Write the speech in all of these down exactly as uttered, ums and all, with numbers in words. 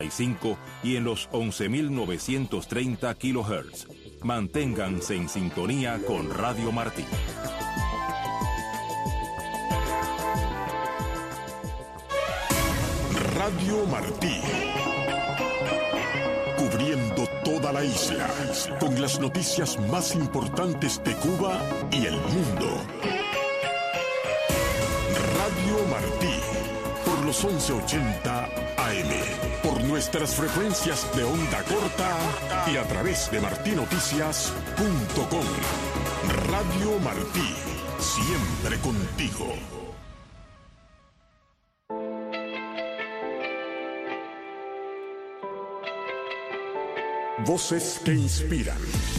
y en los once mil novecientos treinta kilohertz. Manténganse en sintonía con Radio Martí. Radio Martí. Cubriendo toda la isla con las noticias más importantes de Cuba y el mundo. Radio Martí. Por los once ochenta A M. Por nuestras frecuencias de onda corta y a través de martí noticias punto com. Radio Martí. Siempre contigo. Voces que inspiran.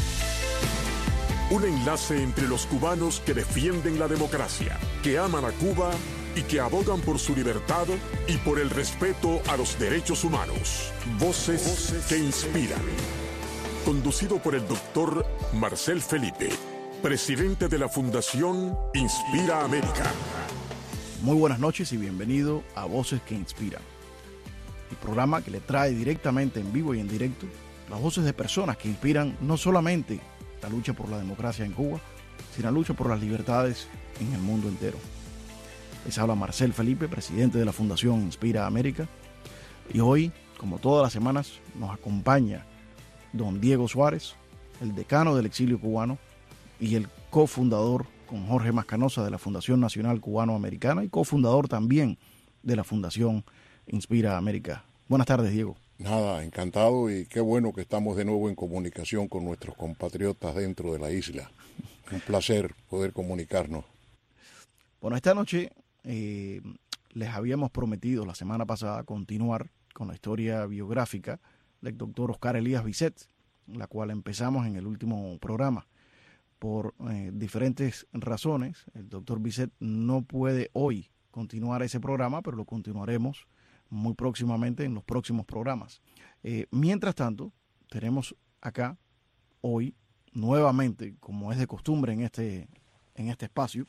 Un enlace entre los cubanos que defienden la democracia, que aman a Cuba y que abogan por su libertad y por el respeto a los derechos humanos. Voces, Voces que inspiran. Conducido por el doctor Marcel Felipe, presidente de la Fundación Inspira América. Muy buenas noches y bienvenido a Voces que Inspiran, el programa que le trae directamente en vivo y en directo las voces de personas que inspiran no solamente la lucha por la democracia en Cuba, sino la lucha por las libertades en el mundo entero. Les habla Marcel Felipe, presidente de la Fundación Inspira América, y hoy, como todas las semanas, nos acompaña don Diego Suárez, el decano del exilio cubano y el cofundador con Jorge Mascanosa de la Fundación Nacional Cubano-Americana y cofundador también de la Fundación Inspira América. Buenas tardes, Diego. Nada, encantado y qué bueno que estamos de nuevo en comunicación con nuestros compatriotas dentro de la isla. Un placer poder comunicarnos. Bueno, esta noche eh, les habíamos prometido la semana pasada continuar con la historia biográfica del doctor Oscar Elías Bisset, la cual empezamos en el último programa. Por eh, diferentes razones, el doctor Bisset no puede hoy continuar ese programa, pero lo continuaremos muy próximamente en los próximos programas. Eh, mientras tanto, tenemos acá hoy, nuevamente, como es de costumbre en este, en este espacio,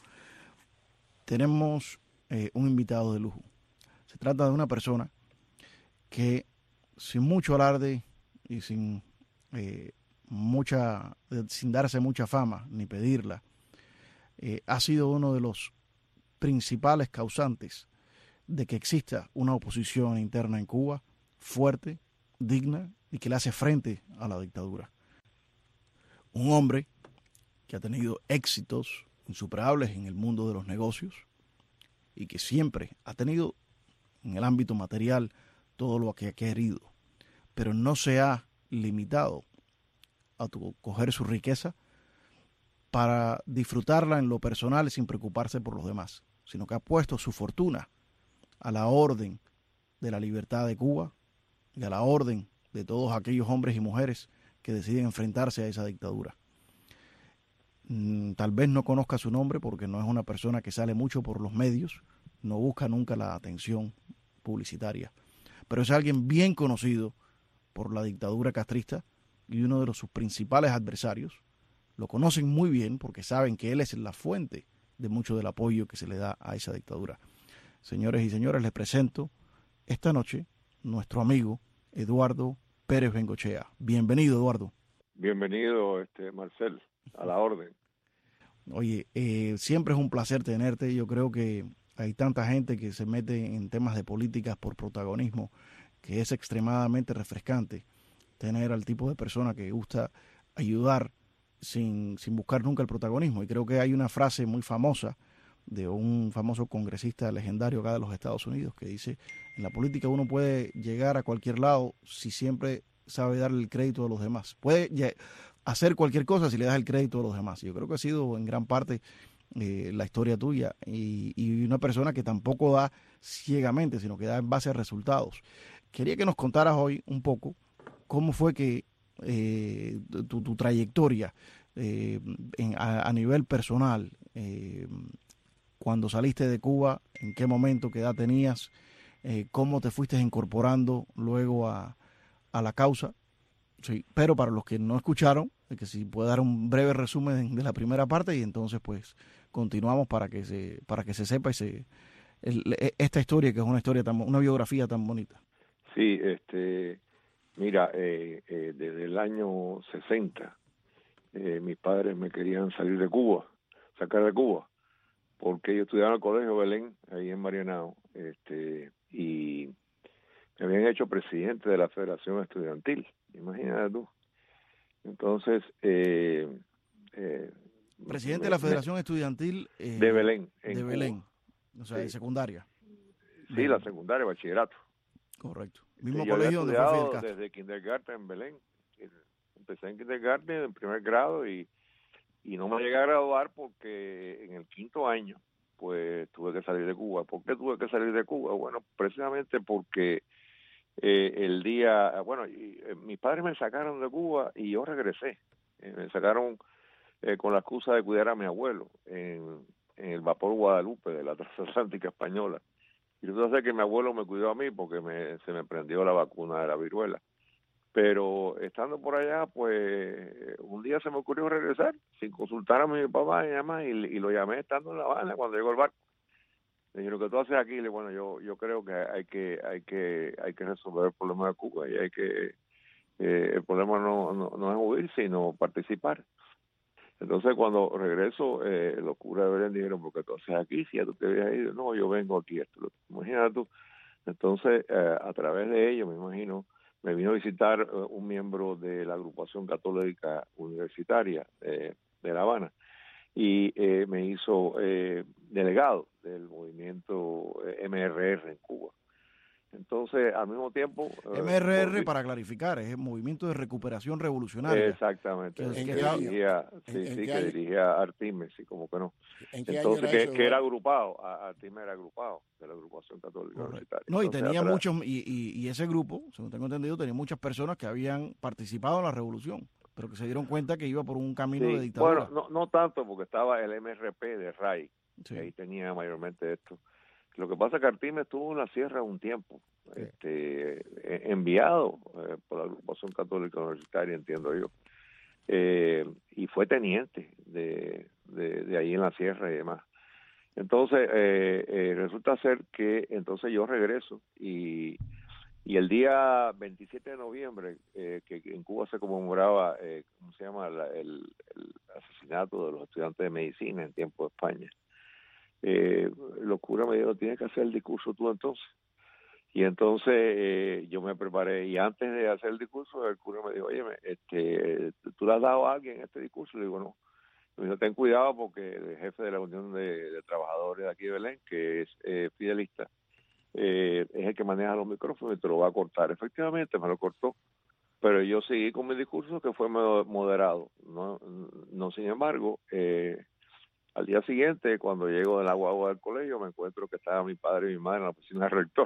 tenemos eh, un invitado de lujo. Se trata de una persona que, sin mucho alarde y sin, eh, mucha, sin darse mucha fama ni pedirla, eh, ha sido uno de los principales causantes de que exista una oposición interna en Cuba fuerte, digna y que le hace frente a la dictadura. Un hombre que ha tenido éxitos insuperables en el mundo de los negocios y que siempre ha tenido en el ámbito material todo lo que ha querido, pero no se ha limitado a coger su riqueza para disfrutarla en lo personal sin preocuparse por los demás, sino que ha puesto su fortuna a la orden de la libertad de Cuba y a la orden de todos aquellos hombres y mujeres que deciden enfrentarse a esa dictadura. Tal vez no conozca su nombre porque no es una persona que sale mucho por los medios, no busca nunca la atención publicitaria, pero es alguien bien conocido por la dictadura castrista y uno de los, sus principales adversarios. Lo conocen muy bien porque saben que él es la fuente de mucho del apoyo que se le da a esa dictadura. Señores y señores, les presento esta noche nuestro amigo Eduardo Pérez Bengochea. Bienvenido, Eduardo. Bienvenido, este Marcel, a la orden. Oye, eh, siempre es un placer tenerte. Yo creo que hay tanta gente que se mete en temas de políticas por protagonismo que es extremadamente refrescante tener al tipo de persona que gusta ayudar sin, sin buscar nunca el protagonismo. Y creo que hay una frase muy famosa de un famoso congresista legendario acá de los Estados Unidos que dice: en la política uno puede llegar a cualquier lado si siempre sabe darle el crédito a los demás. Puede hacer cualquier cosa si le das el crédito a los demás. Yo creo que ha sido en gran parte eh, la historia tuya y, y una persona que tampoco da ciegamente, sino que da en base a resultados. Quería que nos contaras hoy un poco cómo fue que eh, tu, tu trayectoria eh, en, a, a nivel personal, eh, cuando saliste de Cuba, en qué momento, qué edad tenías, eh, cómo te fuiste incorporando luego a, a la causa. Sí, pero para los que no escucharon, que si puede dar un breve resumen de la primera parte y entonces pues continuamos para que se para que se sepa y se, el, esta historia que es una historia tan, una biografía tan bonita. Sí, este, mira, eh, eh, desde el año sesenta, eh, mis padres me querían salir de Cuba, sacar de Cuba, porque yo estudiaba en el Colegio Belén, ahí en Marianao, este, y me habían hecho presidente de la Federación Estudiantil, imagínate tú. Entonces, eh, eh, Presidente me, de la Federación me, Estudiantil eh, de Belén, de Cuba. Belén, o sea, sí. de secundaria. Sí, de, la secundaria, bachillerato. Correcto. Mismo sí, colegio donde fue Fidel Castro. Desde kindergarten en Belén. Empecé en kindergarten, en primer grado, y, y no me llegué a graduar porque en el quinto año, pues tuve que salir de Cuba. ¿Por qué tuve que salir de Cuba? Bueno, precisamente porque eh, el día, bueno, y, eh, mis padres me sacaron de Cuba y yo regresé. Eh, me sacaron eh, con la excusa de cuidar a mi abuelo en, en el vapor Guadalupe de la transatlántica española. Y resulta ser que mi abuelo me cuidó a mí porque me, se me prendió la vacuna de la viruela. Pero estando por allá, pues un día se me ocurrió regresar sin consultar a mi papá y mi mamá, y, y lo llamé estando en La Habana cuando llegó el barco. Le dije, lo que tú haces aquí, le bueno, yo yo creo que hay que hay que hay que resolver el problema de Cuba y hay que eh, el problema no, no no es huir sino participar. Entonces cuando regreso, eh, los curas de Belén dijeron, ¿por qué tú haces aquí? Si ya tú te habías ido. No, yo vengo aquí. Esto, imagínate tú. Entonces, eh, a través de ello, me imagino, me vino a visitar uh, un miembro de la agrupación católica universitaria eh, de La Habana y eh, me hizo eh, delegado del movimiento eh, M R R en Cuba. Entonces, al mismo tiempo... Uh, M R R, volví... para clarificar, es el Movimiento de Recuperación Revolucionaria. Exactamente. Que, que, que, que dirigía, ¿en, sí, en sí, que año? dirigía Artimes, sí, como que no. ¿En qué Entonces, año que, era eso, que era agrupado, Artimes era agrupado de la agrupación católica Correcto. universitaria. No, y Entonces, tenía atrás, muchos, y, y, y ese grupo, según tengo entendido, tenía muchas personas que habían participado en la revolución, pero que se dieron cuenta que iba por un camino sí, de dictadura. Bueno, no, no tanto, porque estaba el M R P de R A I, sí. que ahí tenía mayormente esto. Lo que pasa es que Artimes estuvo en la sierra un tiempo, sí. este, enviado eh, por la agrupación católica universitaria, entiendo yo, eh, y fue teniente de, de, de ahí en la sierra y demás. Entonces, eh, eh, resulta ser que entonces yo regreso y, y el día veintisiete de noviembre, eh, que en Cuba se conmemoraba, eh, ¿cómo se llama?, la, el, el asesinato de los estudiantes de medicina en tiempo de España. Eh, los curas me dijeron, tienes que hacer el discurso tú entonces. Y entonces eh, yo me preparé, y antes de hacer el discurso, el cura me dijo, oye, este, ¿tú le has dado a alguien este discurso? Le digo, no. Me dijo, ten cuidado porque el jefe de la Unión de, de Trabajadores de aquí de Belén, que es eh, fidelista, eh, es el que maneja los micrófonos y te lo va a cortar. Efectivamente, me lo cortó. Pero yo seguí con mi discurso, que fue moderado. No, no sin embargo, eh, al día siguiente, cuando llego de la guagua del colegio, me encuentro que estaba mi padre y mi madre en la oficina del rector.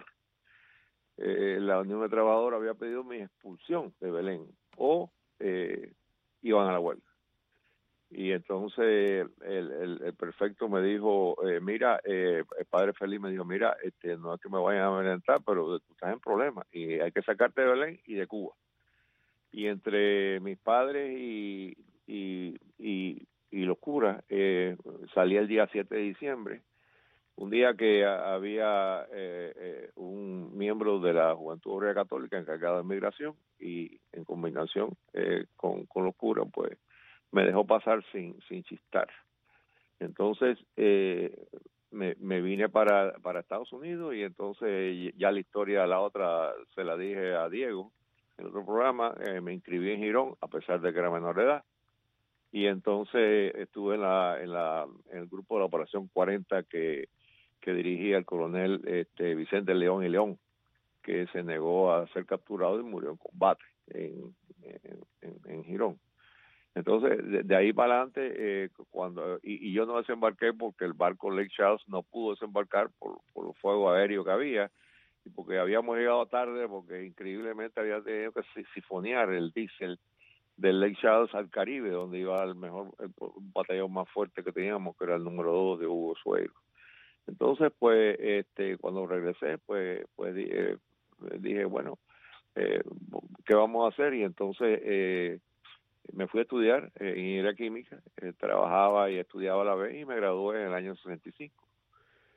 Eh, la Unión de Trabajadores había pedido mi expulsión de Belén o eh, iban a la huelga. Y entonces el, el, el prefecto me dijo, eh, mira, eh, el padre Feliz me dijo, mira, este, no es que me vayan a amedrentar, pero tú estás en problemas y hay que sacarte de Belén y de Cuba. Y entre mis padres y, y, y, y los curas, eh, salí el día siete de diciembre, un día que había eh, eh, un miembro de la Juventud Obrera Católica encargado de migración y en combinación eh, con, con los curas, pues me dejó pasar sin, sin chistar. Entonces eh, me, me vine para, para Estados Unidos y entonces ya la historia, la otra, se la dije a Diego en otro programa, eh, me inscribí en Girón a pesar de que era menor de edad. Y entonces estuve en, la, en, la, en el grupo de la Operación cuarenta que, que dirigía el coronel este, Vicente León y León, que se negó a ser capturado y murió en combate en, en, en, en Girón. Entonces, de, de ahí para adelante, eh, cuando y, y yo no desembarqué porque el barco Lake Charles no pudo desembarcar por, por el fuego aéreo que había y porque habíamos llegado tarde, porque increíblemente había tenido que sifonear el diésel del Lake Charles al Caribe, donde iba el mejor el, el batallón más fuerte que teníamos, que era el número dos de Hugo Sueiro. Entonces, pues, este, cuando regresé, pues, pues eh, dije, bueno, eh, ¿qué vamos a hacer? Y entonces eh, me fui a estudiar eh, ingeniería química, eh, trabajaba y estudiaba a la vez y me gradué en el año sesenta y cinco.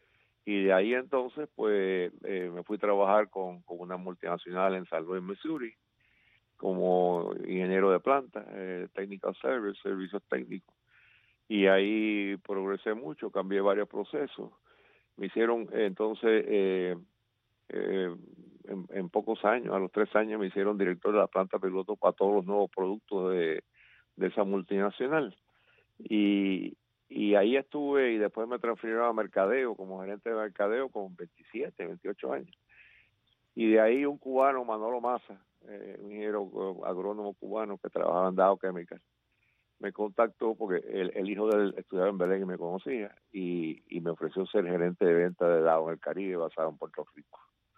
Y de ahí entonces, pues, eh, me fui a trabajar con, con una multinacional en San Luis, Missouri, como ingeniero de planta, eh, technical service, servicios técnicos. Y ahí progresé mucho, cambié varios procesos. Me hicieron, eh, entonces, eh, eh, en, en pocos años, a los tres años, me hicieron director de la planta piloto para todos los nuevos productos de, de esa multinacional. Y, y ahí estuve, y después me transfirieron a mercadeo, como gerente de mercadeo, con veintisiete, veintiocho años. Y de ahí un cubano, Manolo Maza, eh, un ingeniero agrónomo cubano que trabajaba en Dow Chemical, me contactó porque el, el hijo de él estudiaba en Belén y me conocía, y, y me ofreció ser gerente de venta de Dow en el Caribe, basado en Puerto Rico.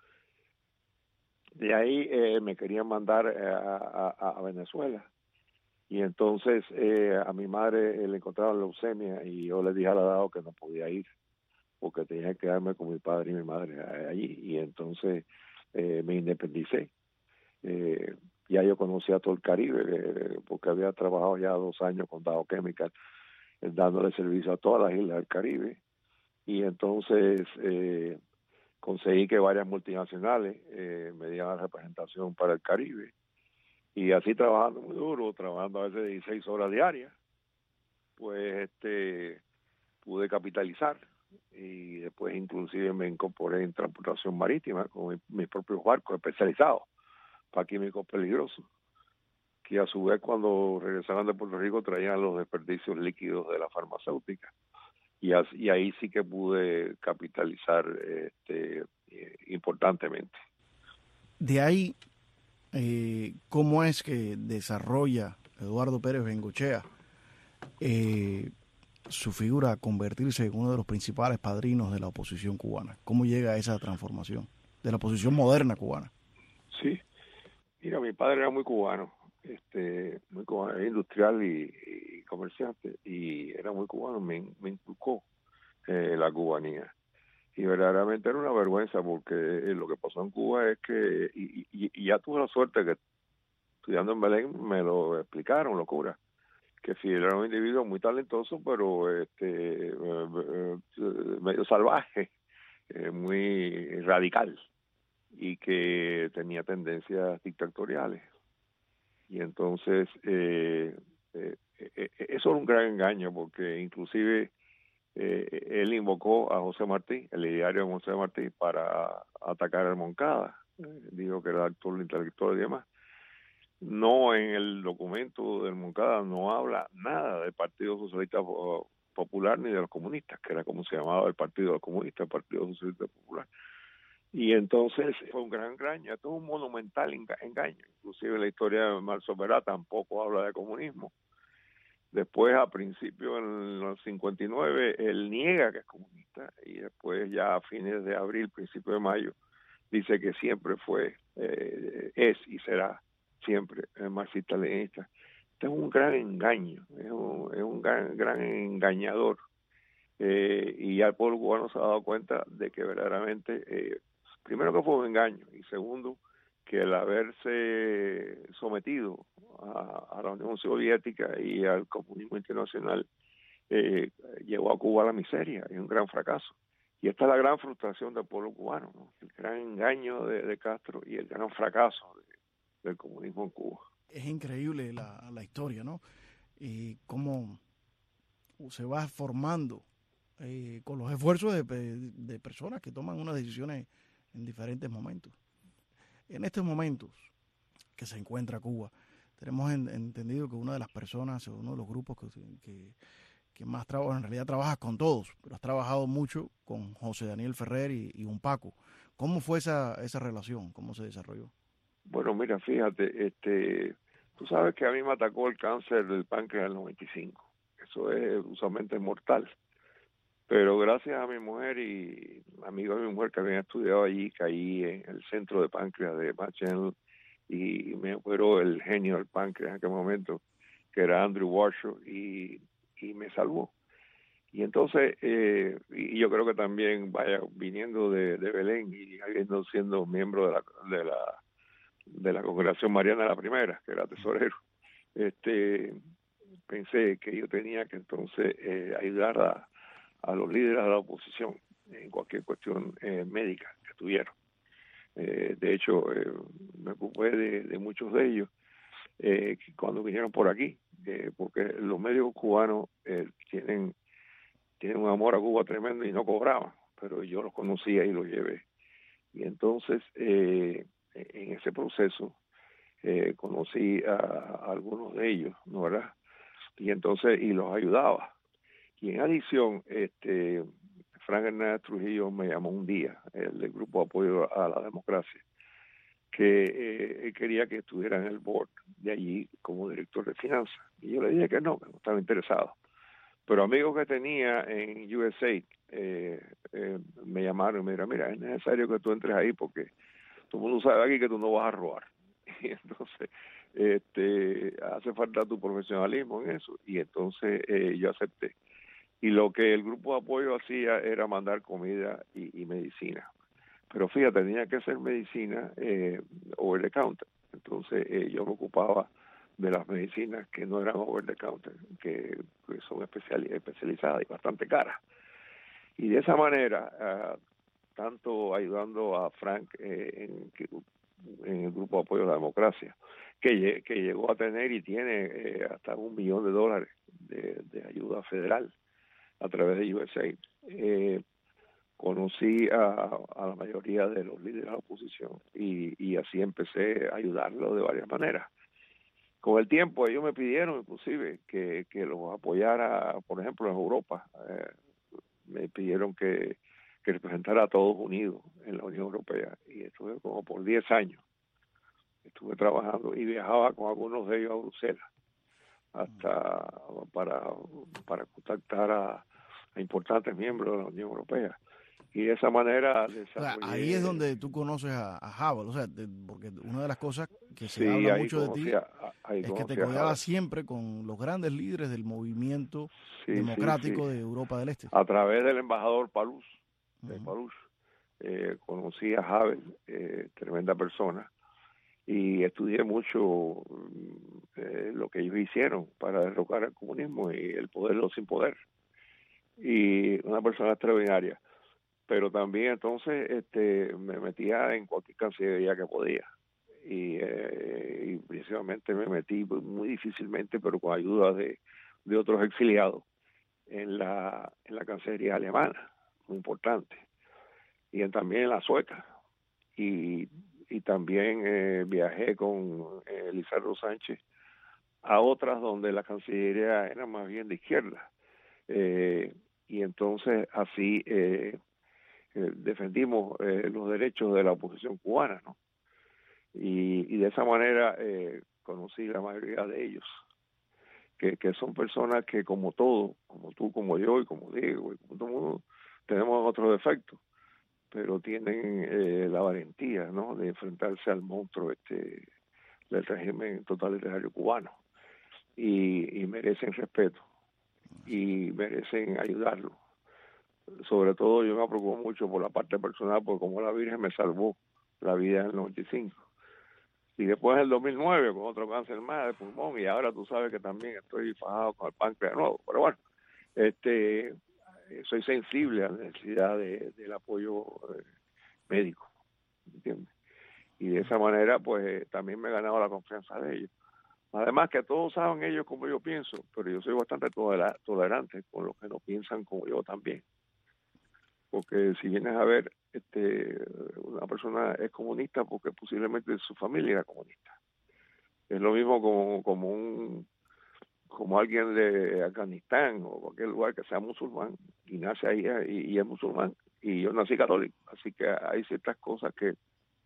De ahí eh, me querían mandar eh, a, a, a Venezuela, y entonces eh, a mi madre eh, le encontraron leucemia, y yo le dije a la Dow que no podía ir porque tenía que quedarme con mi padre y mi madre allí, y entonces eh, me independicé. Eh, ya yo conocía todo el Caribe, eh, porque había trabajado ya dos años con Dow Chemical, eh, dándole servicio a todas las islas del Caribe, y entonces eh, conseguí que varias multinacionales eh, me dieran representación para el Caribe, y así trabajando muy duro, trabajando a veces dieciséis horas diarias, pues este pude capitalizar, y después inclusive me incorporé en transportación marítima con mis, mis propios barcos especializados para químicos peligrosos, que a su vez cuando regresaban de Puerto Rico traían los desperdicios líquidos de la farmacéutica, y, así, y ahí sí que pude capitalizar este, eh, importantemente. De ahí, eh, ¿cómo es que desarrolla Eduardo Pérez Bengochea eh, su figura a convertirse en uno de los principales padrinos de la oposición cubana? ¿Cómo llega a esa transformación de la oposición moderna cubana? Sí, mira, mi padre era muy cubano, este, muy cubano, era industrial y, y comerciante, y era muy cubano, me, me inculcó eh, la cubanía. Y verdaderamente era una vergüenza, porque eh, lo que pasó en Cuba es que, y, y, y ya tuve la suerte que estudiando en Belén me lo explicaron, locura, que Fidel era un individuo muy talentoso, pero este eh, eh, medio salvaje, eh, muy radical, y que tenía tendencias dictatoriales. Y entonces eh, eh, eh, eso era un gran engaño, porque inclusive eh, él invocó a José Martí, el ideario de José Martí, para atacar al Moncada. Eh, dijo que era actor intelectual y demás. No, en el documento del Moncada no habla nada del Partido Socialista Popular ni de los comunistas, que era como se llamaba el Partido Comunista, el Partido Socialista Popular. Y entonces fue un gran engaño, esto es un monumental engaño. Inclusive la historia de Marzo Verá tampoco habla de comunismo. Después, a principios en los cincuenta y nueve, él niega que es comunista, y después ya a fines de abril, principios de mayo, dice que siempre fue, eh, es y será siempre marxista-leninista. Este es un gran engaño, es un, es un gran, gran engañador. Eh, y ya el pueblo cubano se ha dado cuenta de que verdaderamente, eh, primero que fue un engaño, y segundo, que el haberse sometido a, a la Unión Soviética y al comunismo internacional eh, llevó a Cuba a la miseria, es un gran fracaso. Y esta es la gran frustración del pueblo cubano, ¿no? El gran engaño de, de Castro y el gran fracaso de, del comunismo en Cuba. Es increíble la, la historia, ¿no? Y cómo se va formando eh, con los esfuerzos de, de personas que toman unas decisiones en diferentes momentos. En estos momentos que se encuentra Cuba, tenemos en, entendido que una de las personas, uno de los grupos que, que, que más trabaja, en realidad trabajas con todos, pero has trabajado mucho con José Daniel Ferrer y, y un Paco. ¿Cómo fue esa, esa relación? ¿Cómo se desarrolló? Bueno, mira, fíjate, este, tú sabes que a mí me atacó el cáncer del páncreas en el noventa y cinco. Eso es usualmente mortal. Pero gracias a mi mujer y amigos de mi mujer que habían estudiado allí, caí en el centro de páncreas de Machen, y me operó el genio del páncreas en aquel momento, que era Andrew Warshaw, y, y me salvó. Y entonces, eh, y yo creo que también, vaya, viniendo de, de Belén y habiendo siendo miembro de la, de la de la Congregación Mariana la Primera, que era tesorero, este pensé que yo tenía que entonces eh, ayudar a a los líderes de la oposición en cualquier cuestión eh, médica que tuvieron. Eh, de hecho, eh, me ocupé de, de muchos de ellos eh, cuando vinieron por aquí, eh, porque los médicos cubanos eh, tienen, tienen un amor a Cuba tremendo y no cobraban, pero yo los conocía y los llevé. Y entonces, eh, en ese proceso, eh, conocí a, a algunos de ellos, ¿no, verdad? Y entonces, y los ayudaba. Y en adición, este... Frank Hernández Trujillo me llamó un día, el del Grupo de Apoyo a la Democracia, que eh, quería que estuviera en el board de allí como director de finanzas. Y yo le dije que no, que no estaba interesado. Pero amigos que tenía en U S A eh, eh, me llamaron y me dijeron, mira, es necesario que tú entres ahí porque todo el mundo sabe aquí que tú no vas a robar. Y entonces este, hace falta tu profesionalismo en eso. Y entonces eh, yo acepté. Y lo que el grupo de apoyo hacía era mandar comida y, y medicina. Pero fíjate, tenía que ser medicina eh, over the counter. Entonces eh, yo me ocupaba de las medicinas que no eran over the counter, que, que son especial, especializadas y bastante caras. Y de esa manera, uh, tanto ayudando a Frank eh, en, en el grupo de apoyo a la democracia, que, que llegó a tener y tiene eh, hasta un millón de dólares de, de ayuda federal a través de U S A I. Eh, conocí a, a la mayoría de los líderes de la oposición y, y así empecé a ayudarlos de varias maneras. Con el tiempo ellos me pidieron inclusive que, que los apoyara, por ejemplo, en Europa. Eh, me pidieron que, que representara a Estados Unidos en la Unión Europea y estuve como por diez años. Estuve trabajando y viajaba con algunos de ellos a Bruselas hasta para, para contactar a a importantes miembros de la Unión Europea. Y de esa manera desarrollé... O sea, ahí es donde tú conoces a, a Howell, o sea, te, porque una de las cosas que se sí, habla mucho de ti a, es que te codeabas siempre con los grandes líderes del movimiento sí, democrático sí, sí. de Europa del Este. A través del embajador Paluz, de uh-huh. Paluz, eh, conocí a Howell, eh, tremenda persona, y estudié mucho eh, lo que ellos hicieron para derrocar el comunismo y el poderlo sin poder. Y una persona extraordinaria, pero también entonces este me metía en cualquier cancillería que podía y, eh, y principalmente me metí muy difícilmente, pero con ayuda de, de otros exiliados en la en la cancillería alemana, muy importante, y en, también en la sueca, y, y también eh, viajé con eh, Lizardo Sánchez a otras donde la cancillería era más bien de izquierda. Eh, y entonces así eh, eh, defendimos eh, los derechos de la oposición cubana, ¿no? Y, y de esa manera eh, conocí la mayoría de ellos, que, que son personas que como todo, como tú, como yo y como Diego, y como todo el mundo, tenemos otros defectos, pero tienen eh, la valentía, ¿no?, de enfrentarse al monstruo este del régimen totalitario cubano y, y merecen respeto y merecen ayudarlo. Sobre todo yo me preocupo mucho por la parte personal, porque como la Virgen me salvó la vida en el noventa y cinco. Y después en el dos mil nueve con otro cáncer más de pulmón, y ahora tú sabes que también estoy fajado con el páncreas nuevo. Pero bueno, este soy sensible a la necesidad de, del apoyo eh, médico, ¿entiendes? Y de esa manera pues también me he ganado la confianza de ellos. Además que todos saben ellos como yo pienso, pero yo soy bastante tolerante con los que no piensan como yo también. Porque si vienes a ver, este, una persona es comunista porque posiblemente su familia era comunista. Es lo mismo como, como un como alguien de Afganistán o cualquier lugar que sea musulmán y nace ahí y, y es musulmán. Y yo nací católico, así que hay ciertas cosas que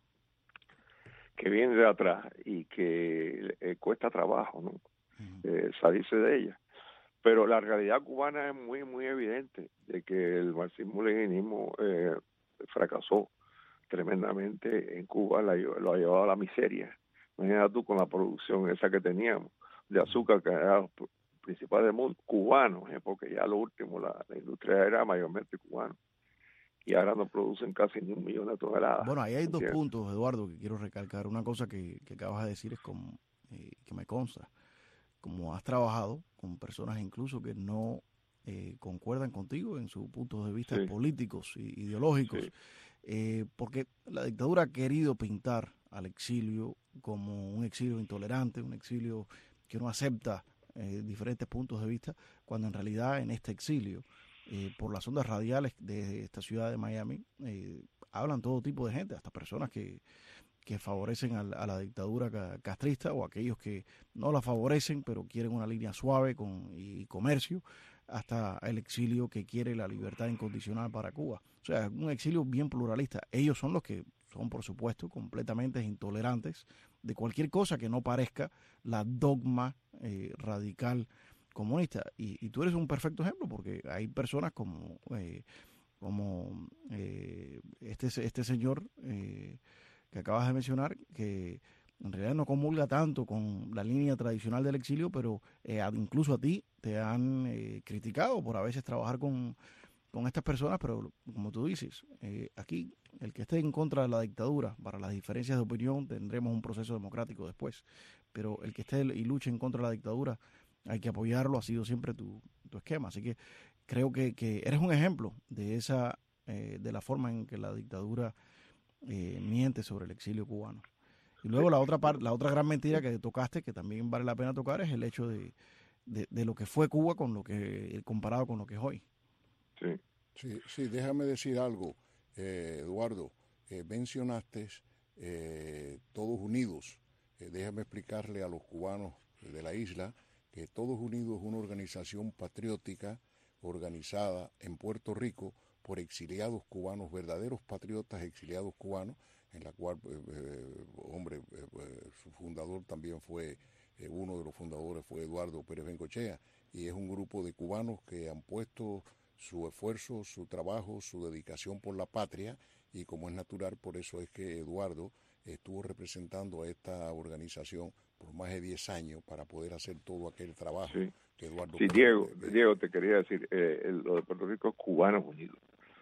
que vienen de atrás y que eh, cuesta trabajo, ¿no? Uh-huh. eh, salirse de ella. Pero la realidad cubana es muy, muy evidente de que el marxismo-leninismo eh, fracasó tremendamente en Cuba, la, lo ha llevado a la miseria. Imagínate tú con la producción esa que teníamos de azúcar, que era los principales del mundo, cubanos, eh, porque ya lo último, la, la industria era mayormente cubana. Y ahora no producen casi ni un millón de toneladas. Bueno, ahí hay ¿entiendes? Dos puntos, Eduardo, que quiero recalcar. Una cosa que, que acabas de decir es como, eh, que me consta. Como has trabajado con personas incluso que no eh, concuerdan contigo en sus puntos de vista sí. políticos e ideológicos, Sí. eh, porque la dictadura ha querido pintar al exilio como un exilio intolerante, un exilio que no acepta eh, diferentes puntos de vista, cuando en realidad en este exilio, eh, por las ondas radiales de esta ciudad de Miami, eh, hablan todo tipo de gente, hasta personas que, que favorecen a, a la dictadura castrista o aquellos que no la favorecen, pero quieren una línea suave con, y comercio, hasta el exilio que quiere la libertad incondicional para Cuba. O sea, un exilio bien pluralista. Ellos son los que son, por supuesto, completamente intolerantes de cualquier cosa que no parezca la dogma eh, radical comunista. Y, y tú eres un perfecto ejemplo, porque hay personas como, eh, como eh, este, este señor eh, que acabas de mencionar, que en realidad no comulga tanto con la línea tradicional del exilio, pero eh, incluso a ti te han eh, criticado por a veces trabajar con, con estas personas, pero como tú dices, eh, aquí el que esté en contra de la dictadura, para las diferencias de opinión tendremos un proceso democrático después, pero el que esté y luche en contra de la dictadura, hay que apoyarlo, ha sido siempre tu, tu esquema. Así que creo que, que eres un ejemplo de esa eh, de la forma en que la dictadura eh, miente sobre el exilio cubano. Y luego la otra parte, la otra gran mentira que tocaste, que también vale la pena tocar, es el hecho de, de, de lo que fue Cuba con lo que comparado con lo que es hoy. Sí, sí, sí déjame decir algo, eh, Eduardo. Eh, mencionaste eh, Todos Unidos. Eh, déjame explicarle a los cubanos de la isla que Todos Unidos es una organización patriótica organizada en Puerto Rico por exiliados cubanos, verdaderos patriotas exiliados cubanos, en la cual, eh, eh, hombre, eh, su fundador también fue, eh, uno de los fundadores fue Eduardo Pérez Bengochea, y es un grupo de cubanos que han puesto su esfuerzo, su trabajo, su dedicación por la patria, y como es natural, por eso es que Eduardo estuvo representando a esta organización por más de diez años para poder hacer todo aquel trabajo sí. que Eduardo Sí, Pérez, Diego, eh, Diego, te quería decir, eh, el, lo de Puerto Rico es Cubanos Unidos.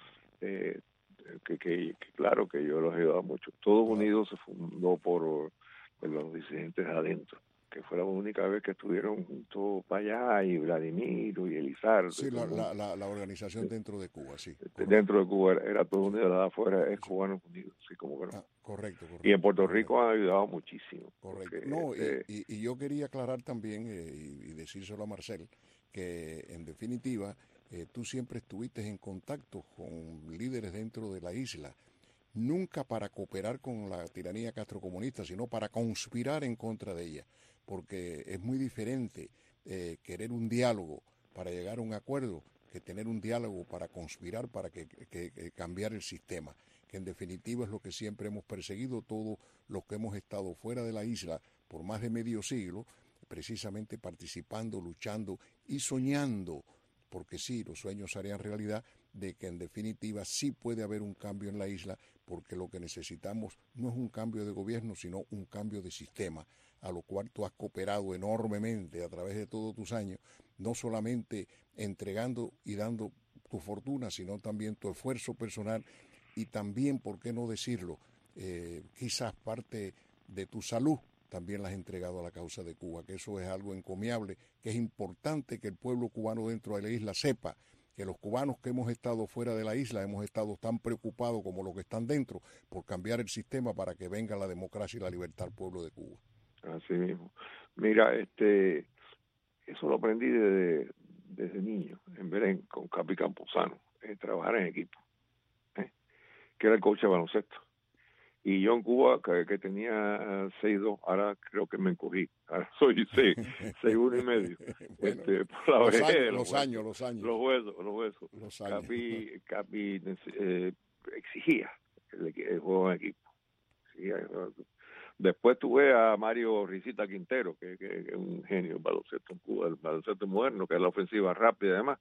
Eh, que, que, que claro que yo los he ayudado mucho. Todos claro. Unidos se fundó por, por los disidentes adentro, que fue la única vez que estuvieron juntos Payá y Vladimiro y Elizardo. Sí, y la, la, la, la organización dentro de Cuba, sí. Correcto. Dentro de Cuba era, era Todos Unidos, la de afuera es Cubanos Unidos, sí, como que no. Ah, correcto, correcto. Y en Puerto correcto. Rico han ayudado muchísimo. Correcto. Porque, No, este, y, y, y yo quería aclarar también eh, y, y decírselo a Marcel, que en definitiva eh, tú siempre estuviste en contacto con líderes dentro de la isla, nunca para cooperar con la tiranía castrocomunista, sino para conspirar en contra de ella, porque es muy diferente eh, querer un diálogo para llegar a un acuerdo que tener un diálogo para conspirar, para que, que, que cambiar el sistema, que en definitiva es lo que siempre hemos perseguido todos los que hemos estado fuera de la isla por más de medio siglo, precisamente participando, luchando y soñando, porque sí, los sueños se harían realidad, de que en definitiva sí puede haber un cambio en la isla, porque lo que necesitamos no es un cambio de gobierno, sino un cambio de sistema, a lo cual tú has cooperado enormemente a través de todos tus años, no solamente entregando y dando tu fortuna, sino también tu esfuerzo personal y también, ¿por qué no decirlo?, eh, quizás parte de tu salud también la has entregado a la causa de Cuba, que eso es algo encomiable, que es importante que el pueblo cubano dentro de la isla sepa que los cubanos que hemos estado fuera de la isla hemos estado tan preocupados como los que están dentro por cambiar el sistema para que venga la democracia y la libertad al pueblo de Cuba. Así mismo. Mira, este, eso lo aprendí desde, desde niño, en Belén, con Capi Campuzano, eh, trabajar en equipo, eh, que era el coach de baloncesto. Y yo en Cuba, que, que tenía seis dos, ahora creo que me encogí. Ahora soy seis uno y medio. Bueno, este, por la los, vejez, años, los, los años, los años. Los huesos, los huesos. Los años. Capi, Capi eh, exigía el, el juego en equipo. Exigía el juego. Después tuve a Mario Risita Quintero, que, que, que es un genio del baloncesto en Cuba, el baloncesto moderno, que es la ofensiva rápida y demás,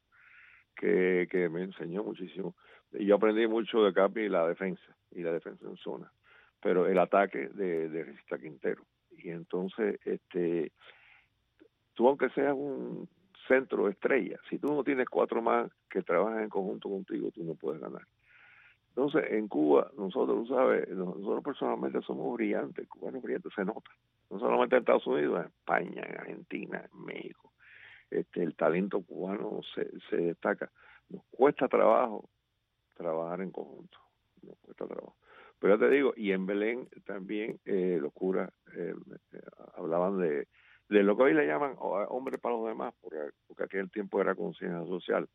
que, que me enseñó muchísimo. Y yo aprendí mucho de Capi la defensa, y la defensa en zona, pero el ataque de, de Risita Quintero. Y entonces, este, tú aunque seas un centro estrella, si tú no tienes cuatro más que trabajan en conjunto contigo, tú no puedes ganar. Entonces, en Cuba, nosotros, tú sabes, nosotros personalmente somos brillantes, cubanos brillantes, se nota. No solamente en Estados Unidos, en España, en Argentina, en México. este, el talento cubano se, se destaca. Nos cuesta trabajo trabajar en conjunto, nos cuesta trabajo. Pero ya te digo, y en Belén también eh, los curas eh, eh, hablaban de, de lo que hoy le llaman hombre para los demás, porque, porque aquel tiempo era conciencia social,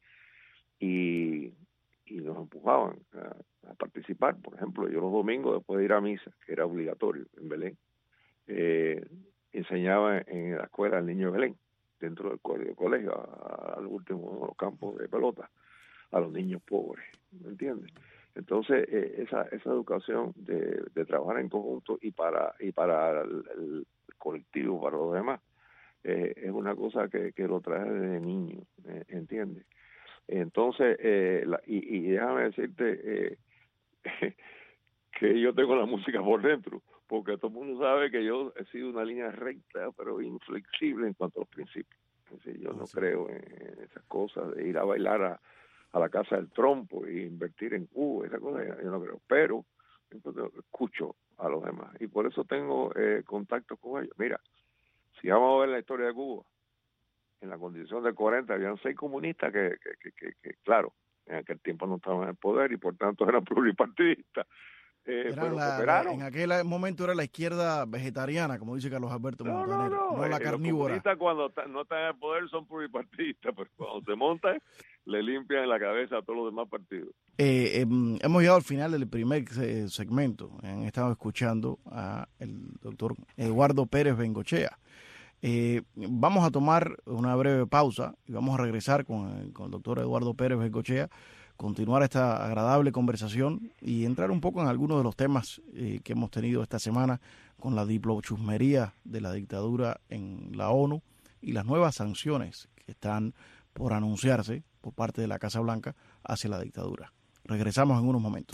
y, y nos empujaban a, a participar. Por ejemplo, yo los domingos, después de ir a misa, que era obligatorio en Belén, eh, enseñaba en la escuela al niño de Belén, dentro del colegio, colegio a, al último de los campos de pelota, a los niños pobres, ¿me entiendes? Entonces, eh, esa esa educación de, de trabajar en conjunto y para y para el, el colectivo, para los demás, eh, es una cosa que, que lo trae desde niño, eh, ¿entiendes? Entonces, eh, la, y, y déjame decirte eh, que yo tengo la música por dentro, porque todo el mundo sabe que yo he sido una línea recta, pero inflexible en cuanto a los principios. Es decir, yo no sí. creo en esas cosas de ir a bailar a a la casa del trompo e invertir en Cuba, esa cosa yo no creo, pero entonces, escucho a los demás y por eso tengo eh, contacto con ellos. Mira, si vamos a ver la historia de Cuba, en la constitución del cuarenta habían seis comunistas que, que, que, que, que claro, en aquel tiempo no estaban en el poder y por tanto eran pluripartidistas. Eh, pero la, la, en aquel momento era la izquierda vegetariana, como dice Carlos Alberto no, Montaner, no, no, no la eh, carnívora. Los comunistas cuando ta, no están en el poder son pluripartidistas, pero cuando se montan le limpian la cabeza a todos los demás partidos. Eh, eh, hemos llegado al final del primer segmento. Han estado escuchando a el doctor Eduardo Pérez Bengochea. Eh, vamos a tomar una breve pausa y vamos a regresar con el, con el doctor Eduardo Pérez Bengochea, continuar esta agradable conversación y entrar un poco en algunos de los temas eh, que hemos tenido esta semana con la diplochusmería de la dictadura en la ONU y las nuevas sanciones que están por anunciarse por parte de la Casa Blanca hacia la dictadura. Regresamos en unos momentos.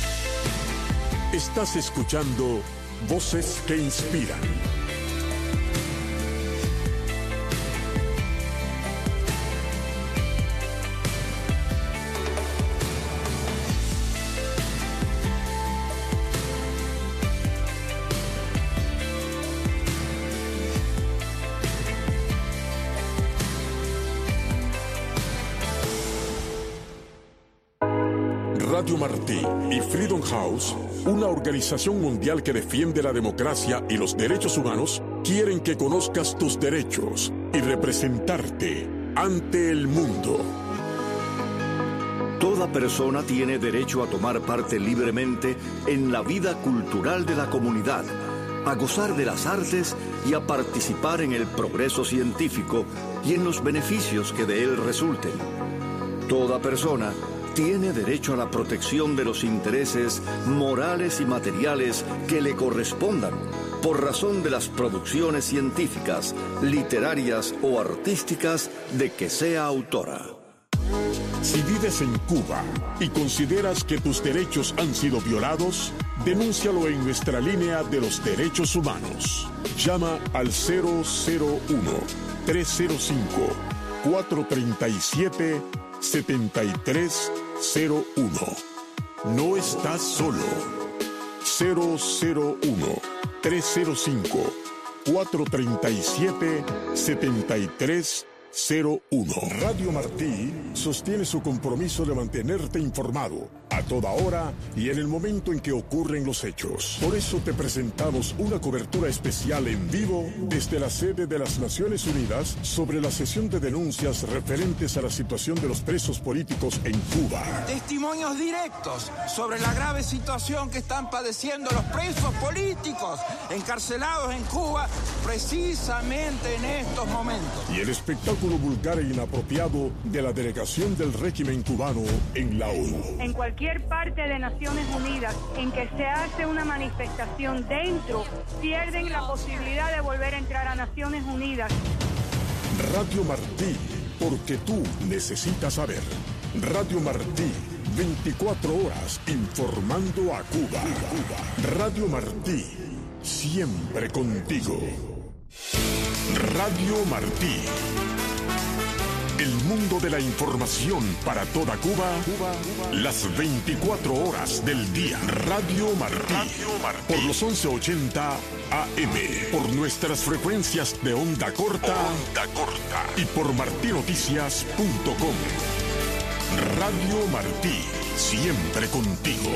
Estás escuchando Voces que Inspiran. Radio Martí y Freedom House, una organización mundial que defiende la democracia y los derechos humanos, quieren que conozcas tus derechos y representarte ante el mundo. Toda persona tiene derecho a tomar parte libremente en la vida cultural de la comunidad, a gozar de las artes y a participar en el progreso científico y en los beneficios que de él resulten. Toda persona tiene derecho a la protección de los intereses morales y materiales que le correspondan por razón de las producciones científicas, literarias o artísticas de que sea autora. Si vives en Cuba y consideras que tus derechos han sido violados, denúncialo en nuestra línea de los derechos humanos. Llama al cero cero uno, tres cero cinco, cuatro tres siete, siete tres cero uno. No estás solo. cero cero uno, tres cero cinco, cuatro tres siete, siete tres cero uno. Radio Martí sostiene su compromiso de mantenerte informado a toda hora y en el momento en que ocurren los hechos. Por eso te presentamos una cobertura especial en vivo desde la sede de las Naciones Unidas sobre la sesión de denuncias referentes a la situación de los presos políticos en Cuba. Testimonios directos sobre la grave situación que están padeciendo los presos políticos encarcelados en Cuba precisamente en estos momentos. Y el espectáculo vulgar e inapropiado de la delegación del régimen cubano en la ONU. En cualquier parte de Naciones Unidas en que se hace una manifestación dentro, pierden la posibilidad de volver a entrar a Naciones Unidas. Radio Martí, porque tú necesitas saber. Radio Martí, veinticuatro horas informando a Cuba. Cuba. Radio Martí, siempre contigo. Radio Martí. El mundo de la información para toda Cuba, las veinticuatro horas del día. Radio Martí, por los once ochenta A M, por nuestras frecuencias de onda corta, onda corta y por martí noticias punto com. Radio Martí, siempre contigo.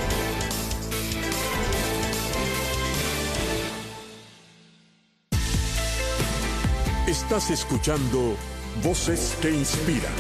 Estás escuchando Voces que Inspiran.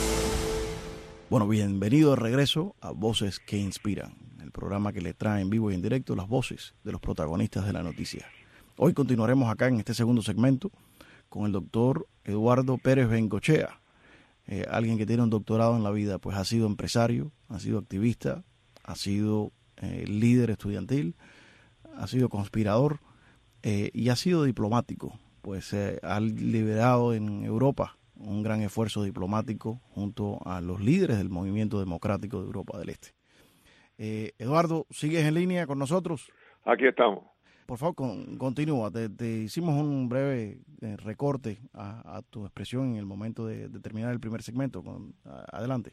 Bueno, bienvenido de regreso a Voces que Inspiran, el programa que le trae en vivo y en directo las voces de los protagonistas de la noticia. Hoy continuaremos acá en este segundo segmento con el doctor Eduardo Pérez Bengochea, eh, alguien que tiene un doctorado en la vida, pues ha sido empresario, ha sido activista, ha sido eh, líder estudiantil, ha sido conspirador eh, y ha sido diplomático. Pues eh, ha liderado en Europa un gran esfuerzo diplomático junto a los líderes del movimiento democrático de Europa del Este. Eh, Eduardo, ¿sigues en línea con nosotros? Aquí estamos. Por favor, con, continúa. Te, te hicimos un breve eh, recorte a, a tu expresión en el momento de, de terminar el primer segmento. Con, a, adelante.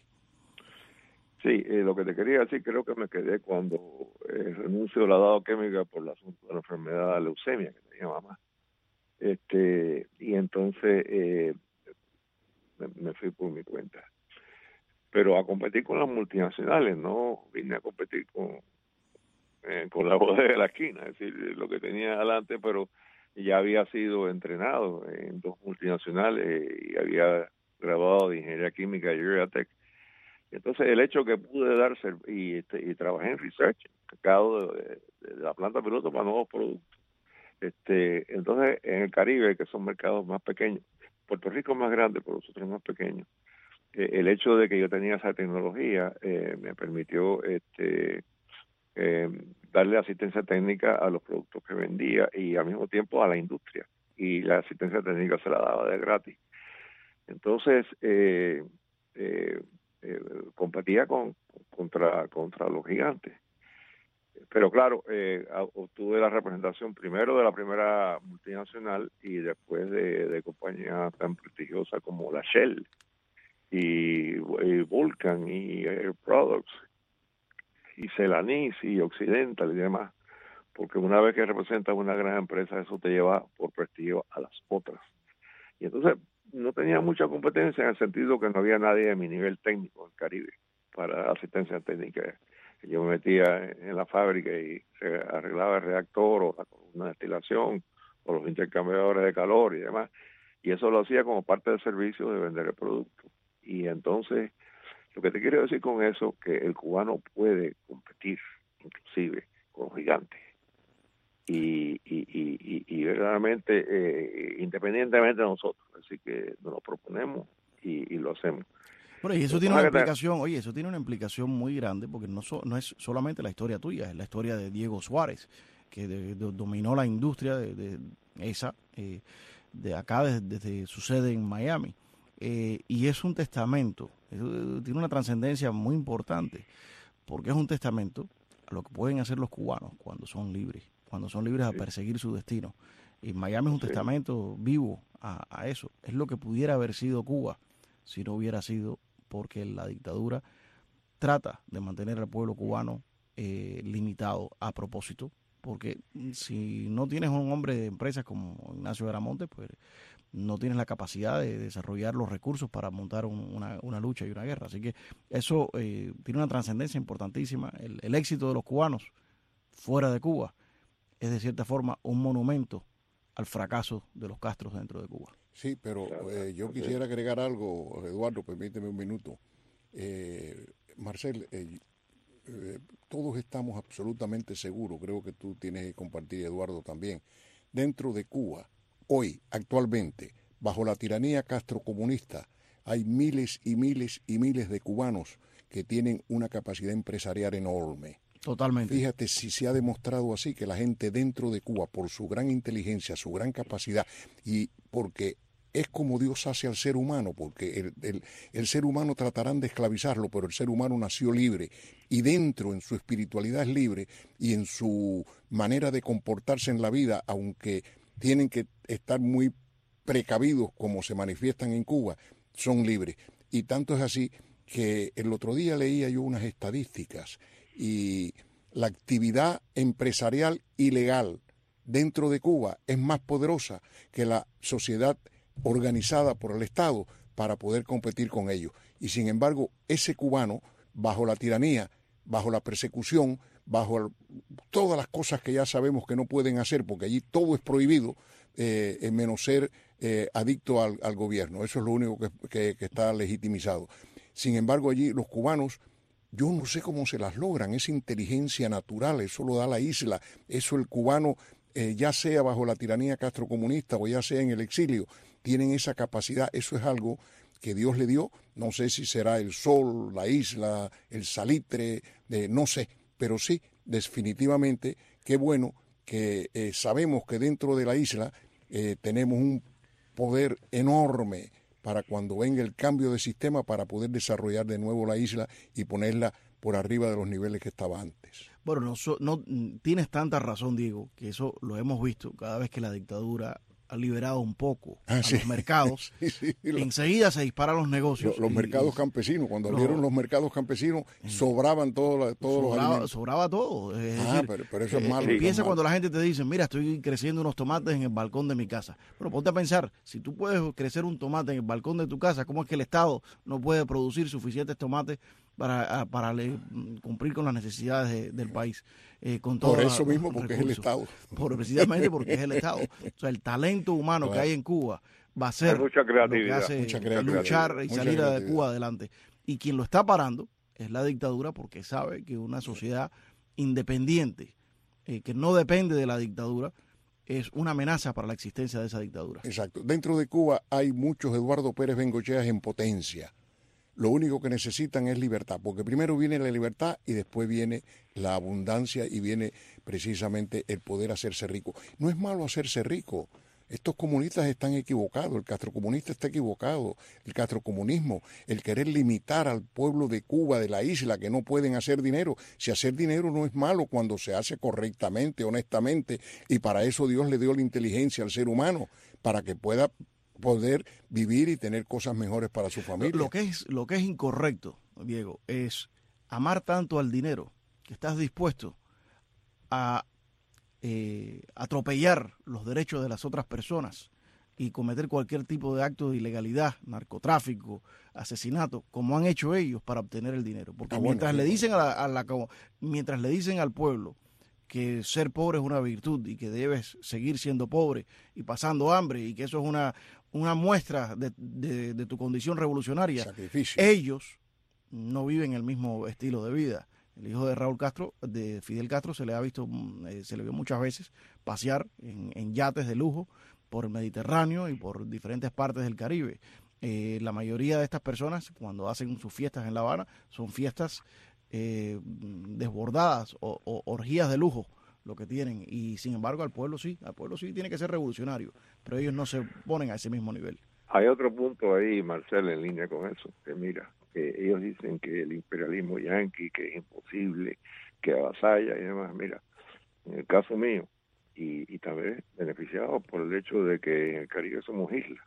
Sí, eh, lo que te quería decir, creo que me quedé cuando eh, renuncio la dado química por el asunto de la enfermedad de leucemia que tenía mamá. Este, y entonces eh, me, me fui por mi cuenta. Pero a competir con las multinacionales, no vine a competir con, eh, con la bodega de la esquina, es decir, lo que tenía adelante, pero ya había sido entrenado en dos multinacionales y había graduado de Ingeniería Química de Georgia Tech. Entonces el hecho que pude darse y, y, y trabajé en research, cacao de, de, de la planta piloto para nuevos productos. Este, entonces, en el Caribe, que son mercados más pequeños, Puerto Rico es más grande, pero nosotros más pequeños, eh, el hecho de que yo tenía esa tecnología eh, me permitió este, eh, darle asistencia técnica a los productos que vendía y al mismo tiempo a la industria. Y la asistencia técnica se la daba de gratis. Entonces, eh, eh, eh, competía con, contra, contra los gigantes. Pero claro, eh, obtuve la representación primero de la primera multinacional y después de, de compañías tan prestigiosas como la Shell y, y Vulcan y Air Products y Celanese y Occidental y demás, porque una vez que representas una gran empresa, eso te lleva por prestigio a las otras. Y entonces no tenía mucha competencia en el sentido que no había nadie de mi nivel técnico en el Caribe para asistencia técnica. Yo me metía en la fábrica y se arreglaba el reactor o la columna de destilación o los intercambiadores de calor y demás. Y eso lo hacía como parte del servicio de vender el producto. Y entonces, lo que te quiero decir con eso, que el cubano puede competir, inclusive, con los gigantes. Y, y, y, y, y verdaderamente, eh, independientemente de nosotros. Así que nos lo proponemos y, y lo hacemos. Bueno, y eso tiene una implicación, oye, eso tiene una implicación muy grande, porque no, so, no es solamente la historia tuya, es la historia de Diego Suárez, que de, de, dominó la industria de, de esa, eh, de acá desde, desde su sede en Miami. Eh, y es un testamento, es, tiene una trascendencia muy importante, porque es un testamento a lo que pueden hacer los cubanos cuando son libres, cuando son libres a perseguir su destino. Y Miami es un sí. testamento vivo a, a eso, es lo que pudiera haber sido Cuba si no hubiera sido porque la dictadura trata de mantener al pueblo cubano eh, limitado a propósito, porque si no tienes un hombre de empresas como Ignacio Veramonte, pues no tienes la capacidad de desarrollar los recursos para montar un, una, una lucha y una guerra. Así que eso eh, tiene una trascendencia importantísima. El, el éxito de los cubanos fuera de Cuba es de cierta forma un monumento al fracaso de los Castros dentro de Cuba. Sí, pero eh, yo quisiera agregar algo, Eduardo, permíteme un minuto. Eh, Marcel, eh, eh, todos estamos absolutamente seguros, creo que tú tienes que compartir, Eduardo, también, dentro de Cuba, hoy, actualmente, bajo la tiranía castrocomunista, hay miles y miles y miles de cubanos que tienen una capacidad empresarial enorme. Totalmente. Fíjate si se ha demostrado así, que la gente dentro de Cuba, por su gran inteligencia, su gran capacidad, y porque es como Dios hace al ser humano, porque el, el, el ser humano tratarán de esclavizarlo, pero el ser humano nació libre, y dentro, en su espiritualidad es libre, y en su manera de comportarse en la vida, aunque tienen que estar muy precavidos como se manifiestan en Cuba, son libres. Y tanto es así que el otro día leía yo unas estadísticas y la actividad empresarial ilegal dentro de Cuba es más poderosa que la sociedad organizada por el Estado para poder competir con ellos. Y sin embargo, ese cubano, bajo la tiranía, bajo la persecución, bajo el, todas las cosas que ya sabemos que no pueden hacer, porque allí todo es prohibido, eh, menos ser eh, adicto al, al gobierno. Eso es lo único que, que, que está legitimizado. Sin embargo, allí los cubanos, yo no sé cómo se las logran, esa inteligencia natural, eso lo da la isla, eso el cubano, eh, ya sea bajo la tiranía castrocomunista o ya sea en el exilio, tienen esa capacidad, eso es algo que Dios le dio, no sé si será el sol, la isla, el salitre, eh, no sé, pero sí, definitivamente, qué bueno que eh, sabemos que dentro de la isla eh, tenemos un poder enorme para cuando venga el cambio de sistema para poder desarrollar de nuevo la isla y ponerla por arriba de los niveles que estaba antes. Bueno, no, no tienes tanta razón, Diego, que eso lo hemos visto cada vez que la dictadura ha liberado un poco ah, a sí. los mercados, sí, sí, lo, enseguida se disparan los negocios. Los, los y, mercados y, campesinos, cuando no, abrieron los mercados campesinos, sobraban todo, todos sobraba, los alimentos. Sobraba todo. Es ah, decir, pero, pero eso es malo. Eh, piensa es cuando malo. la gente te dice, mira, estoy creciendo unos tomates en el balcón de mi casa. Pero ponte a pensar, si tú puedes crecer un tomate en el balcón de tu casa, ¿cómo es que el Estado no puede producir suficientes tomates para, para le, cumplir con las necesidades de, del país? Eh, con Por eso mismo, porque recursos. Es el Estado. Por, precisamente porque es el Estado. O sea, el talento humano claro. que hay en Cuba va a ser mucha creatividad, lo que hace mucha creatividad, luchar y mucha salir creatividad. de Cuba adelante. Y quien lo está parando es la dictadura, porque sabe que una sociedad independiente, eh, que no depende de la dictadura, es una amenaza para la existencia de esa dictadura. Exacto. Dentro de Cuba hay muchos Eduardo Pérez Bengocheas en potencia. Lo único que necesitan es libertad, porque primero viene la libertad y después viene la abundancia y viene precisamente el poder hacerse rico. No es malo hacerse rico. Estos comunistas están equivocados, el castrocomunista está equivocado, el castrocomunismo, el querer limitar al pueblo de Cuba, de la isla, que no pueden hacer dinero. Si hacer dinero no es malo cuando se hace correctamente, honestamente, y para eso Dios le dio la inteligencia al ser humano, para que pueda poder vivir y tener cosas mejores para su familia. Lo que es, lo que es incorrecto, Diego, es amar tanto al dinero que estás dispuesto a eh, atropellar los derechos de las otras personas y cometer cualquier tipo de acto de ilegalidad, narcotráfico, asesinato, como han hecho ellos para obtener el dinero. Porque ah, bueno, mientras sí, le dicen a la, a la, mientras le dicen al pueblo que ser pobre es una virtud y que debes seguir siendo pobre y pasando hambre y que eso es una, una muestra de, de, de tu condición revolucionaria, sacrificio. Ellos no viven el mismo estilo de vida. El hijo de Raúl Castro, de Fidel Castro, se le ha visto, eh, se le vio muchas veces pasear en, en yates de lujo por el Mediterráneo y por diferentes partes del Caribe. Eh, la mayoría de estas personas, cuando hacen sus fiestas en La Habana, son fiestas Eh, desbordadas o, o orgías de lujo lo que tienen, y sin embargo al pueblo sí, al pueblo sí tiene que ser revolucionario, pero ellos no se ponen a ese mismo nivel. Hay otro punto ahí, Marcel, en línea con eso, que mira, que ellos dicen que el imperialismo yanqui, que es imposible, que avasalla y demás. Mira, en el caso mío, y, y también beneficiado por el hecho de que en el Caribe somos islas,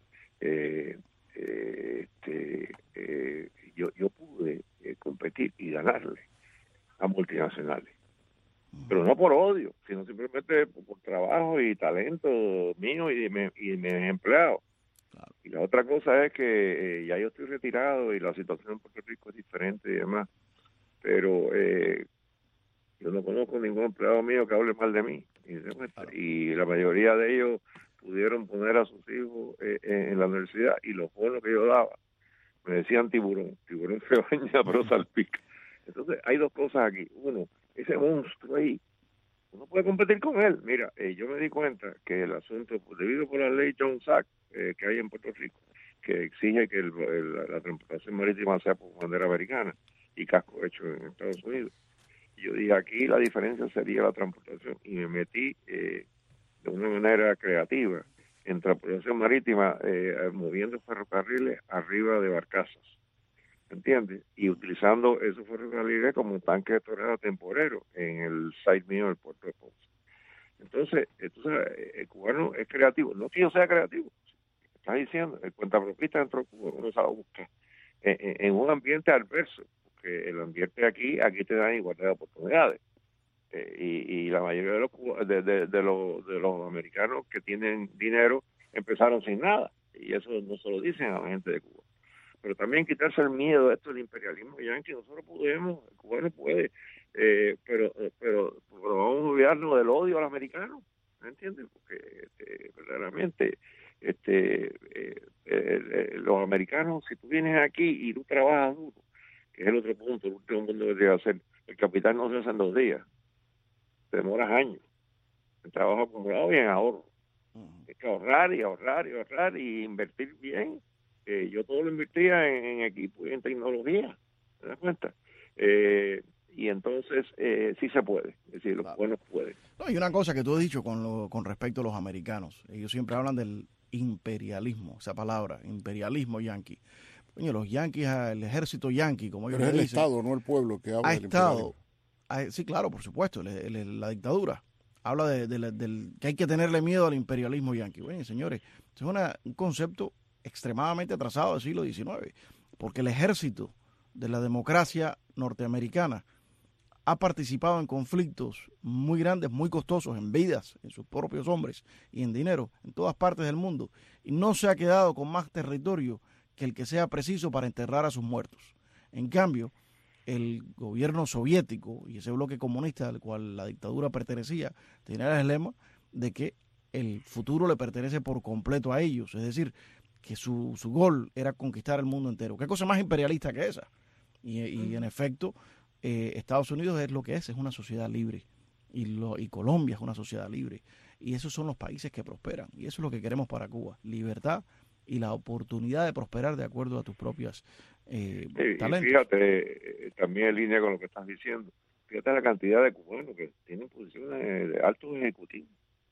eh, eh, este, eh, yo, yo pude eh, competir y ganarle a multinacionales, pero no por odio, sino simplemente por, por trabajo y talento mío y de, me, y de mis empleados. Claro. Y la otra cosa es que eh, ya yo estoy retirado y la situación en Puerto Rico es diferente y demás, pero eh, yo no conozco ningún empleado mío que hable mal de mí, y, claro. y la mayoría de ellos pudieron poner a sus hijos eh, en la universidad, y los bonos que yo daba me decían tiburón, tiburón se baña pero salpica. Entonces hay dos cosas aquí. Uno, ese monstruo ahí, uno puede competir con él. Mira, eh, yo me di cuenta que el asunto, pues, debido por la ley Jones-Act eh, que hay en Puerto Rico, que exige que el, el, la transportación marítima sea por bandera americana y casco hecho en Estados Unidos. Y yo dije, aquí la diferencia sería la transportación, y me metí eh, de una manera creativa en transportación marítima, eh, moviendo ferrocarriles arriba de barcazas, ¿entiendes? Y utilizando esos ferrocarriles como tanque de torreta temporero en el site mío del puerto de Ponce. Entonces, entonces, el cubano es creativo. No que yo sea creativo, estás diciendo, el cuentapropista dentro de Cuba, uno se lo busca en, en, en un ambiente adverso, porque el ambiente aquí, aquí te dan igualdad de oportunidades. Eh, y, y la mayoría de los, de, de, de, los, de los americanos que tienen dinero empezaron sin nada, y eso no se lo dicen a la gente de Cuba. Pero también quitarse el miedo de esto del imperialismo yanqui, nosotros podemos, el cubano puede, eh, pero, pero, pero vamos a olvidarnos del odio al americano, ¿me entiendes? Porque este, verdaderamente este, eh, eh, eh, los americanos, si tú vienes aquí y tú trabajas duro, que es el otro punto, el último punto que te voy a hacer, el capital no se hace en dos días, te demoras años, en trabajo acumulado y en ahorro. Hay que ahorrar y ahorrar y ahorrar y invertir bien. Eh, yo todo lo invertía en, en equipo y en tecnología, ¿te das cuenta? Eh, y entonces eh, sí se puede, es decir, los claro. buenos pueden. No, y una cosa que tú has dicho con, lo, con respecto a los americanos, ellos siempre hablan del imperialismo, esa palabra, imperialismo yanqui. Coño, los yanquis, el ejército yanqui, como ellos Pero es el dicen, Estado, no el pueblo, que habla ha del estado, ha, sí, claro, por supuesto, el, el, la dictadura. Habla de, de, de, del que hay que tenerle miedo al imperialismo yanqui. Bueno, señores, es una, un concepto extremadamente atrasado del siglo diecinueve, porque el ejército de la democracia norteamericana ha participado en conflictos muy grandes, muy costosos, en vidas, en sus propios hombres y en dinero, en todas partes del mundo, y no se ha quedado con más territorio que el que sea preciso para enterrar a sus muertos. En cambio, el gobierno soviético y ese bloque comunista al cual la dictadura pertenecía tenía el lema de que el futuro le pertenece por completo a ellos, es decir, que su, su gol era conquistar el mundo entero. ¿Qué cosa más imperialista que esa? Y, y en efecto, eh, Estados Unidos es lo que es, es una sociedad libre, y, lo, y Colombia es una sociedad libre, y esos son los países que prosperan, y eso es lo que queremos para Cuba, libertad y la oportunidad de prosperar de acuerdo a tus propias eh, sí, talentos. Y fíjate, eh, también en línea con lo que estás diciendo, fíjate la cantidad de cubanos que tienen posiciones de altos ejecutivos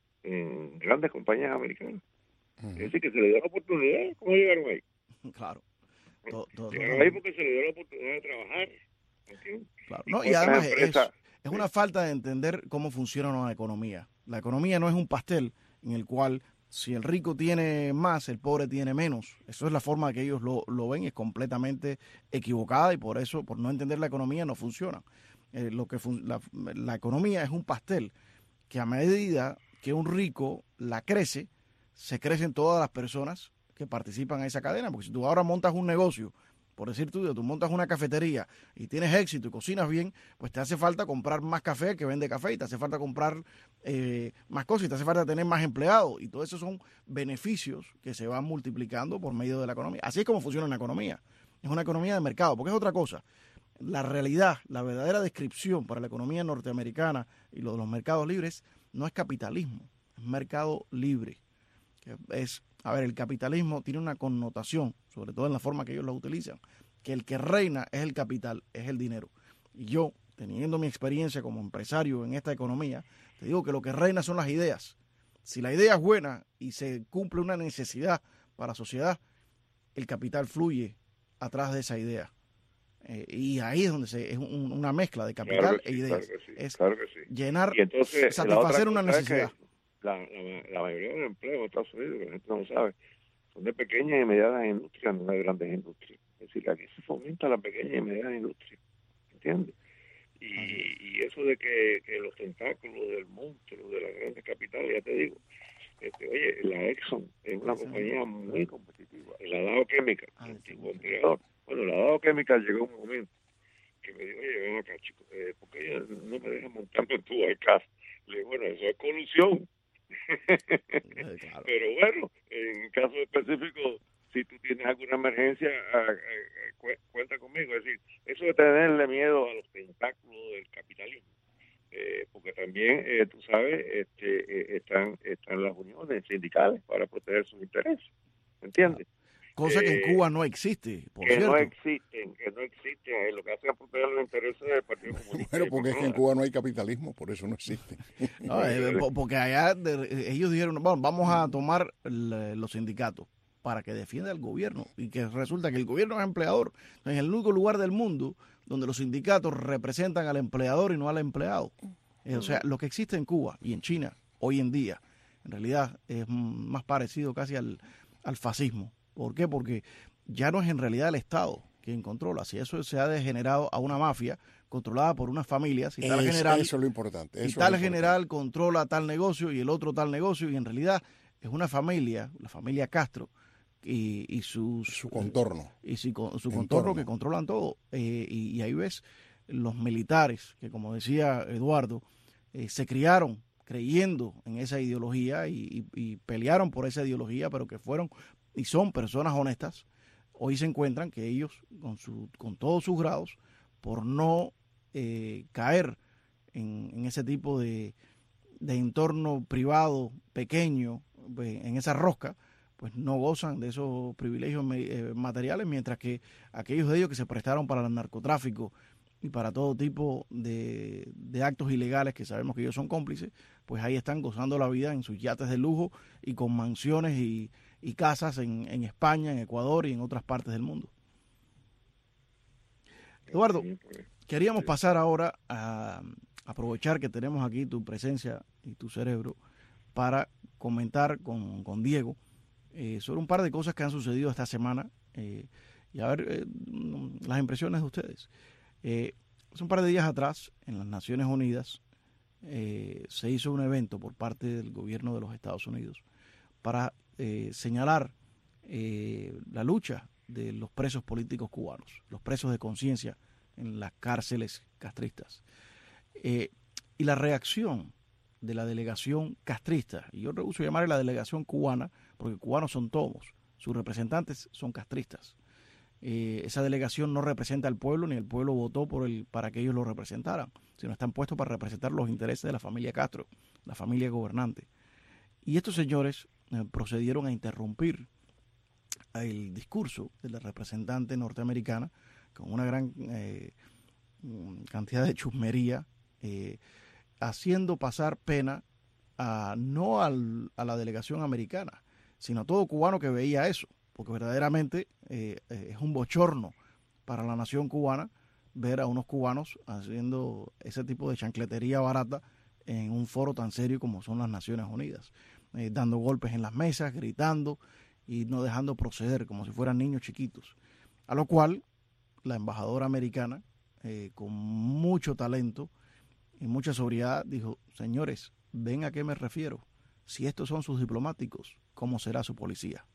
en grandes compañías americanas. Uh-huh. Es decir, que se les dio la oportunidad. ¿Cómo llegaron ahí? Claro. Todo, todo, llegaron ahí porque se les dio la oportunidad de trabajar. ¿Entiendes? Claro. No, y, y además empresas, es, es una falta de entender cómo funciona una economía. La economía no es un pastel en el cual si el rico tiene más, el pobre tiene menos. Eso es la forma que ellos lo, lo ven, es completamente equivocada, y por eso, por no entender la economía, no funciona. Eh, lo que fun- la, la economía es un pastel que a medida que un rico la crece, se crecen todas las personas que participan en esa cadena. Porque si tú ahora montas un negocio, por decir tú, tú montas una cafetería y tienes éxito y cocinas bien, pues te hace falta comprar más café que vende café, y te hace falta comprar eh, más cosas, y te hace falta tener más empleados, y todo eso son beneficios que se van multiplicando por medio de la economía. Así es como funciona una economía. Es una economía de mercado, porque es otra cosa. La realidad, la verdadera descripción para la economía norteamericana y lo de los mercados libres no es capitalismo, es mercado libre. Es, a ver, el capitalismo tiene una connotación, sobre todo en la forma que ellos lo utilizan, que el que reina es el capital, es el dinero. Y yo, teniendo mi experiencia como empresario en esta economía, te digo que lo que reina son las ideas. Si la idea es buena y se cumple una necesidad para la sociedad, el capital fluye atrás de esa idea. Eh, y ahí es donde se, es un, una mezcla de capital claro sí, e ideas. Claro que sí, es claro que sí. llenar, entonces, satisfacer una necesidad. La, la, la mayoría de los empleos en Estados Unidos, que la gente no sabe, son de pequeñas y medianas industrias, no de grandes industrias. Es decir, aquí se fomenta la pequeña y mediana industria, ¿entiendes? Y, y eso de que, que los tentáculos del monstruo de las grandes capitales, ya te digo, este, oye, la Exxon es una compañía muy competitiva. La Dow Chemical, el antiguo empleador. Bueno, la Dow Chemical llegó un momento que me dijo, oye, ven acá, chico, eh, ¿por qué no me dejan montando en tu casa? Le digo, bueno, eso es colusión. Claro. Pero bueno, en caso específico, si tú tienes alguna emergencia, a, a, a, cu cuenta conmigo. Es decir, eso de tenerle miedo a los tentáculos del capitalismo, eh, porque también, eh, tú sabes, este, eh, están, están las uniones sindicales para proteger sus intereses, ¿entiendes? Cosa que en Cuba no existe, por que cierto. no existen, que no existen, lo que hacen es proteger los intereses del Partido Comunista. Bueno, porque es que en Cuba no hay capitalismo, por eso no existe. No, eh, porque allá de, ellos dijeron, bueno, vamos a tomar el, los sindicatos para que defienda al gobierno, y que resulta que el gobierno es empleador. Es el único lugar del mundo donde los sindicatos representan al empleador y no al empleado. Eh, o sea, lo que existe en Cuba y en China hoy en día, en realidad es más parecido casi al al fascismo. ¿Por qué? Porque ya no es en realidad el Estado quien controla, si eso se ha degenerado a una mafia controlada por unas familias, y tal es, general, eso es lo importante. Eso y tal es lo general importante. controla tal negocio y el otro tal negocio, y en realidad es una familia, la familia Castro, y, y sus, su contorno. Y su, su contorno que controlan todo. Eh, y, y ahí ves los militares, que como decía Eduardo, eh, se criaron creyendo en esa ideología y, y, y pelearon por esa ideología, pero que fueron y son personas honestas. Hoy se encuentran que ellos, con, su, con todos sus grados, por no eh, caer en, en ese tipo de, de entorno privado pequeño, en esa rosca, pues no gozan de esos privilegios eh, materiales, mientras que aquellos de ellos que se prestaron para el narcotráfico y para todo tipo de, de actos ilegales, que sabemos que ellos son cómplices, pues ahí están gozando la vida en sus yates de lujo y con mansiones y, y casas en, en España, en Ecuador y en otras partes del mundo. Eduardo, queríamos pasar ahora a aprovechar que tenemos aquí tu presencia y tu cerebro para comentar con, con Diego eh, sobre un par de cosas que han sucedido esta semana eh, y a ver eh, las impresiones de ustedes. Eh, hace un par de días atrás, en las Naciones Unidas, eh, se hizo un evento por parte del gobierno de los Estados Unidos para eh, señalar eh, la lucha de los presos políticos cubanos, los presos de conciencia en las cárceles castristas. Eh, y la reacción de la delegación castrista, y yo rehuso llamarle la delegación cubana, porque cubanos son todos, sus representantes son castristas. Eh, esa delegación no representa al pueblo, ni el pueblo votó por el, para que ellos lo representaran, sino están puestos para representar los intereses de la familia Castro, la familia gobernante. Y estos señores eh, procedieron a interrumpir el discurso de la representante norteamericana con una gran eh, cantidad de chusmería, eh, haciendo pasar pena a, no al, a la delegación americana, sino a todo cubano que veía eso, porque verdaderamente eh, es un bochorno para la nación cubana ver a unos cubanos haciendo ese tipo de chancletería barata en un foro tan serio como son las Naciones Unidas, eh, dando golpes en las mesas, gritando y no dejando proceder como si fueran niños chiquitos. A lo cual la embajadora americana, eh, con mucho talento y mucha sobriedad, dijo: señores, ven a qué me refiero. Si estos son sus diplomáticos, ¿cómo será su policía?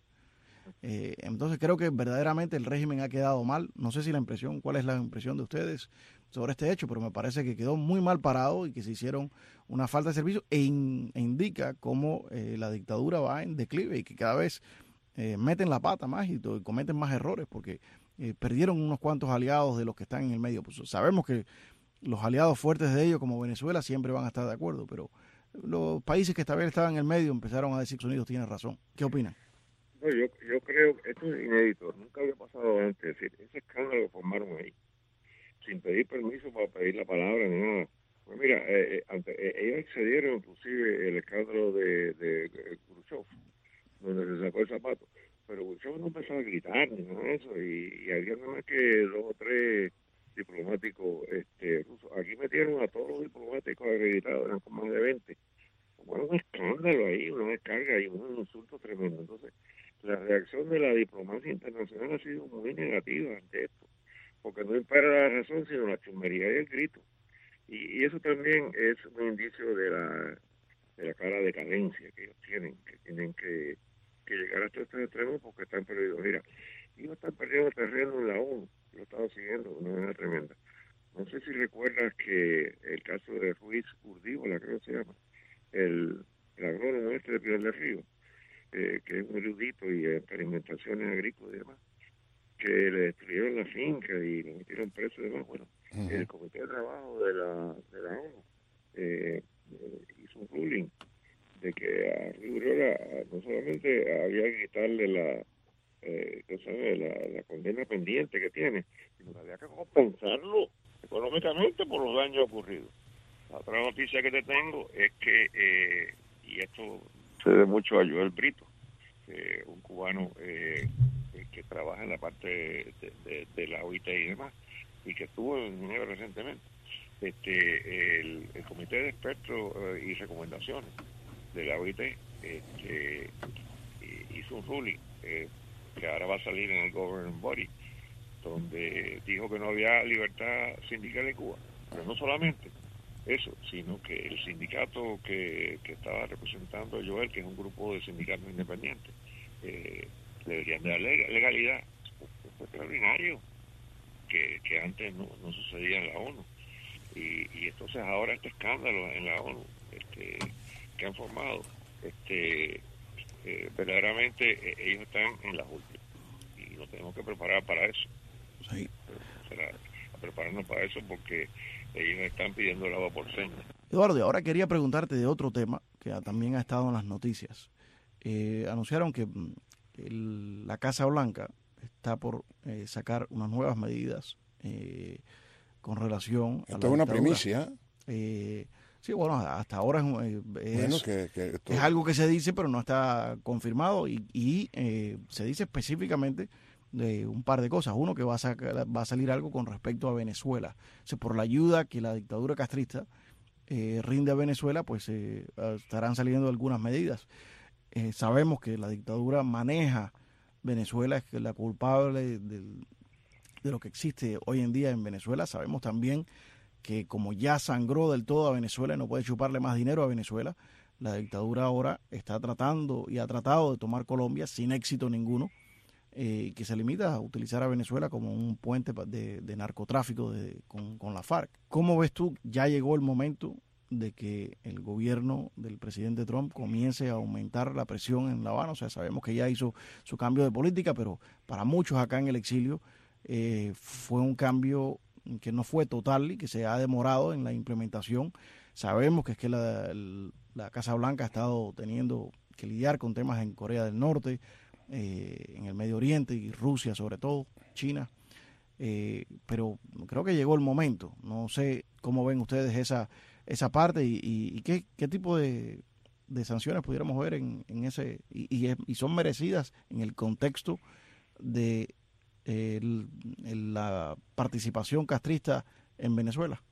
Eh, entonces creo que verdaderamente el régimen ha quedado mal. No sé si la impresión, cuál es la impresión de ustedes sobre este hecho, pero me parece que quedó muy mal parado y que se hicieron una falta de servicio e, in, e indica cómo eh, la dictadura va en declive y que cada vez eh, meten la pata más y, to, y cometen más errores porque eh, perdieron unos cuantos aliados de los que están en el medio. Pues sabemos que los aliados fuertes de ellos como Venezuela siempre van a estar de acuerdo, pero los países que esta vez estaban en el medio empezaron a decir que Estados Unidos tiene razón. ¿Qué opinan? No, yo, yo creo que esto es inédito, nunca había pasado antes, es decir, ese escándalo que formaron ahí, sin pedir permiso para pedir la palabra ni nada. Pues mira, eh, ante, eh, ellos excedieron inclusive el escándalo de, de, de Khrushchev, donde se sacó el zapato, pero Khrushchev no empezó a gritar ni nada de eso, y, y había nada más que dos o tres diplomáticos este, rusos. Aquí metieron a todos los diplomáticos acreditados, eran como más de veinte. Bueno, un escándalo ahí, una descarga y un insulto tremendo. Entonces, la reacción de la diplomacia internacional ha sido muy negativa ante esto, porque no impera la razón, sino la chusmería y el grito. Y, y eso también es un indicio de la, de la clara decadencia que ellos tienen, que tienen que, que llegar hasta estos extremos porque están perdidos. Mira, ellos están perdiendo terreno en la ONU, lo he estado siguiendo de una manera tremenda. No sé si recuerdas que el caso de Ruiz Urdíbala, creo que se llama, el, el agrónomo este de Piedras del Río, eh, que es un erudito y experimentaciones agrícolas y demás, que le destruyeron la finca y lo metieron preso y demás. Bueno, uh-huh. El Comité de Trabajo de la, de la ONU eh, eh, hizo un ruling de que a Ruiz Urdíbala no solamente había que quitarle la, eh, sabe, la, la condena pendiente que tiene, sino que había que compensarlo económicamente por los daños ocurridos. La otra noticia que te tengo es que, eh, y esto se debe mucho a Joel Brito, eh, un cubano eh, que trabaja en la parte de, de, de la O I T y demás, y que estuvo en Ginebra recientemente. Este, el, el Comité de Expertos eh, y Recomendaciones de la O I T este, hizo hizo un ruling eh, que ahora va a salir en el Governing Body, donde dijo que no había libertad sindical en Cuba. Pero no solamente eso, sino que el sindicato que, que estaba representando a Joel, que es un grupo de sindicatos independientes, eh, deberían de dar legalidad. Fue extraordinario, que, que antes no, no sucedía en la ONU. Y, y entonces ahora este escándalo en la ONU este, que han formado, este eh, verdaderamente eh, ellos están en las últimas y nos tenemos que preparar para eso. Sí. Para, a prepararnos para eso porque ellos están pidiendo el agua por señas. Eduardo, y ahora quería preguntarte de otro tema que también ha estado en las noticias. Eh, anunciaron que el, la Casa Blanca está por eh, sacar unas nuevas medidas eh, con relación esto a la es una dictadura. primicia. Eh, sí, bueno, hasta ahora es, es, bueno, que, que esto... es algo que se dice, pero no está confirmado y, y eh, se dice específicamente de un par de cosas. Uno, que va a, sacar, va a salir algo con respecto a Venezuela. O sea, por la ayuda que la dictadura castrista eh, rinde a Venezuela, pues eh, estarán saliendo algunas medidas. Eh, sabemos que la dictadura maneja Venezuela, es la culpable del, de lo que existe hoy en día en Venezuela. Sabemos también que como ya sangró del todo a Venezuela y no puede chuparle más dinero a Venezuela, la dictadura ahora está tratando y ha tratado de tomar Colombia sin éxito ninguno, eh, que se limita a utilizar a Venezuela como un puente de, de narcotráfico de, con, con la FARC. ¿Cómo ves tú? Ya llegó el momento de que el gobierno del presidente Trump comience a aumentar la presión en La Habana. O sea, sabemos que ya hizo su cambio de política, pero para muchos acá en el exilio eh, fue un cambio que no fue total y que se ha demorado en la implementación. Sabemos que es que la, la Casa Blanca ha estado teniendo que lidiar con temas en Corea del Norte, eh, en el Medio Oriente y Rusia sobre todo, China. Eh, pero creo que llegó el momento. No sé cómo ven ustedes esa esa parte y, y, y qué, qué tipo de, de sanciones pudiéramos ver en, en ese y, y, y son merecidas en el contexto de eh, el, el, la participación castrista en Venezuela.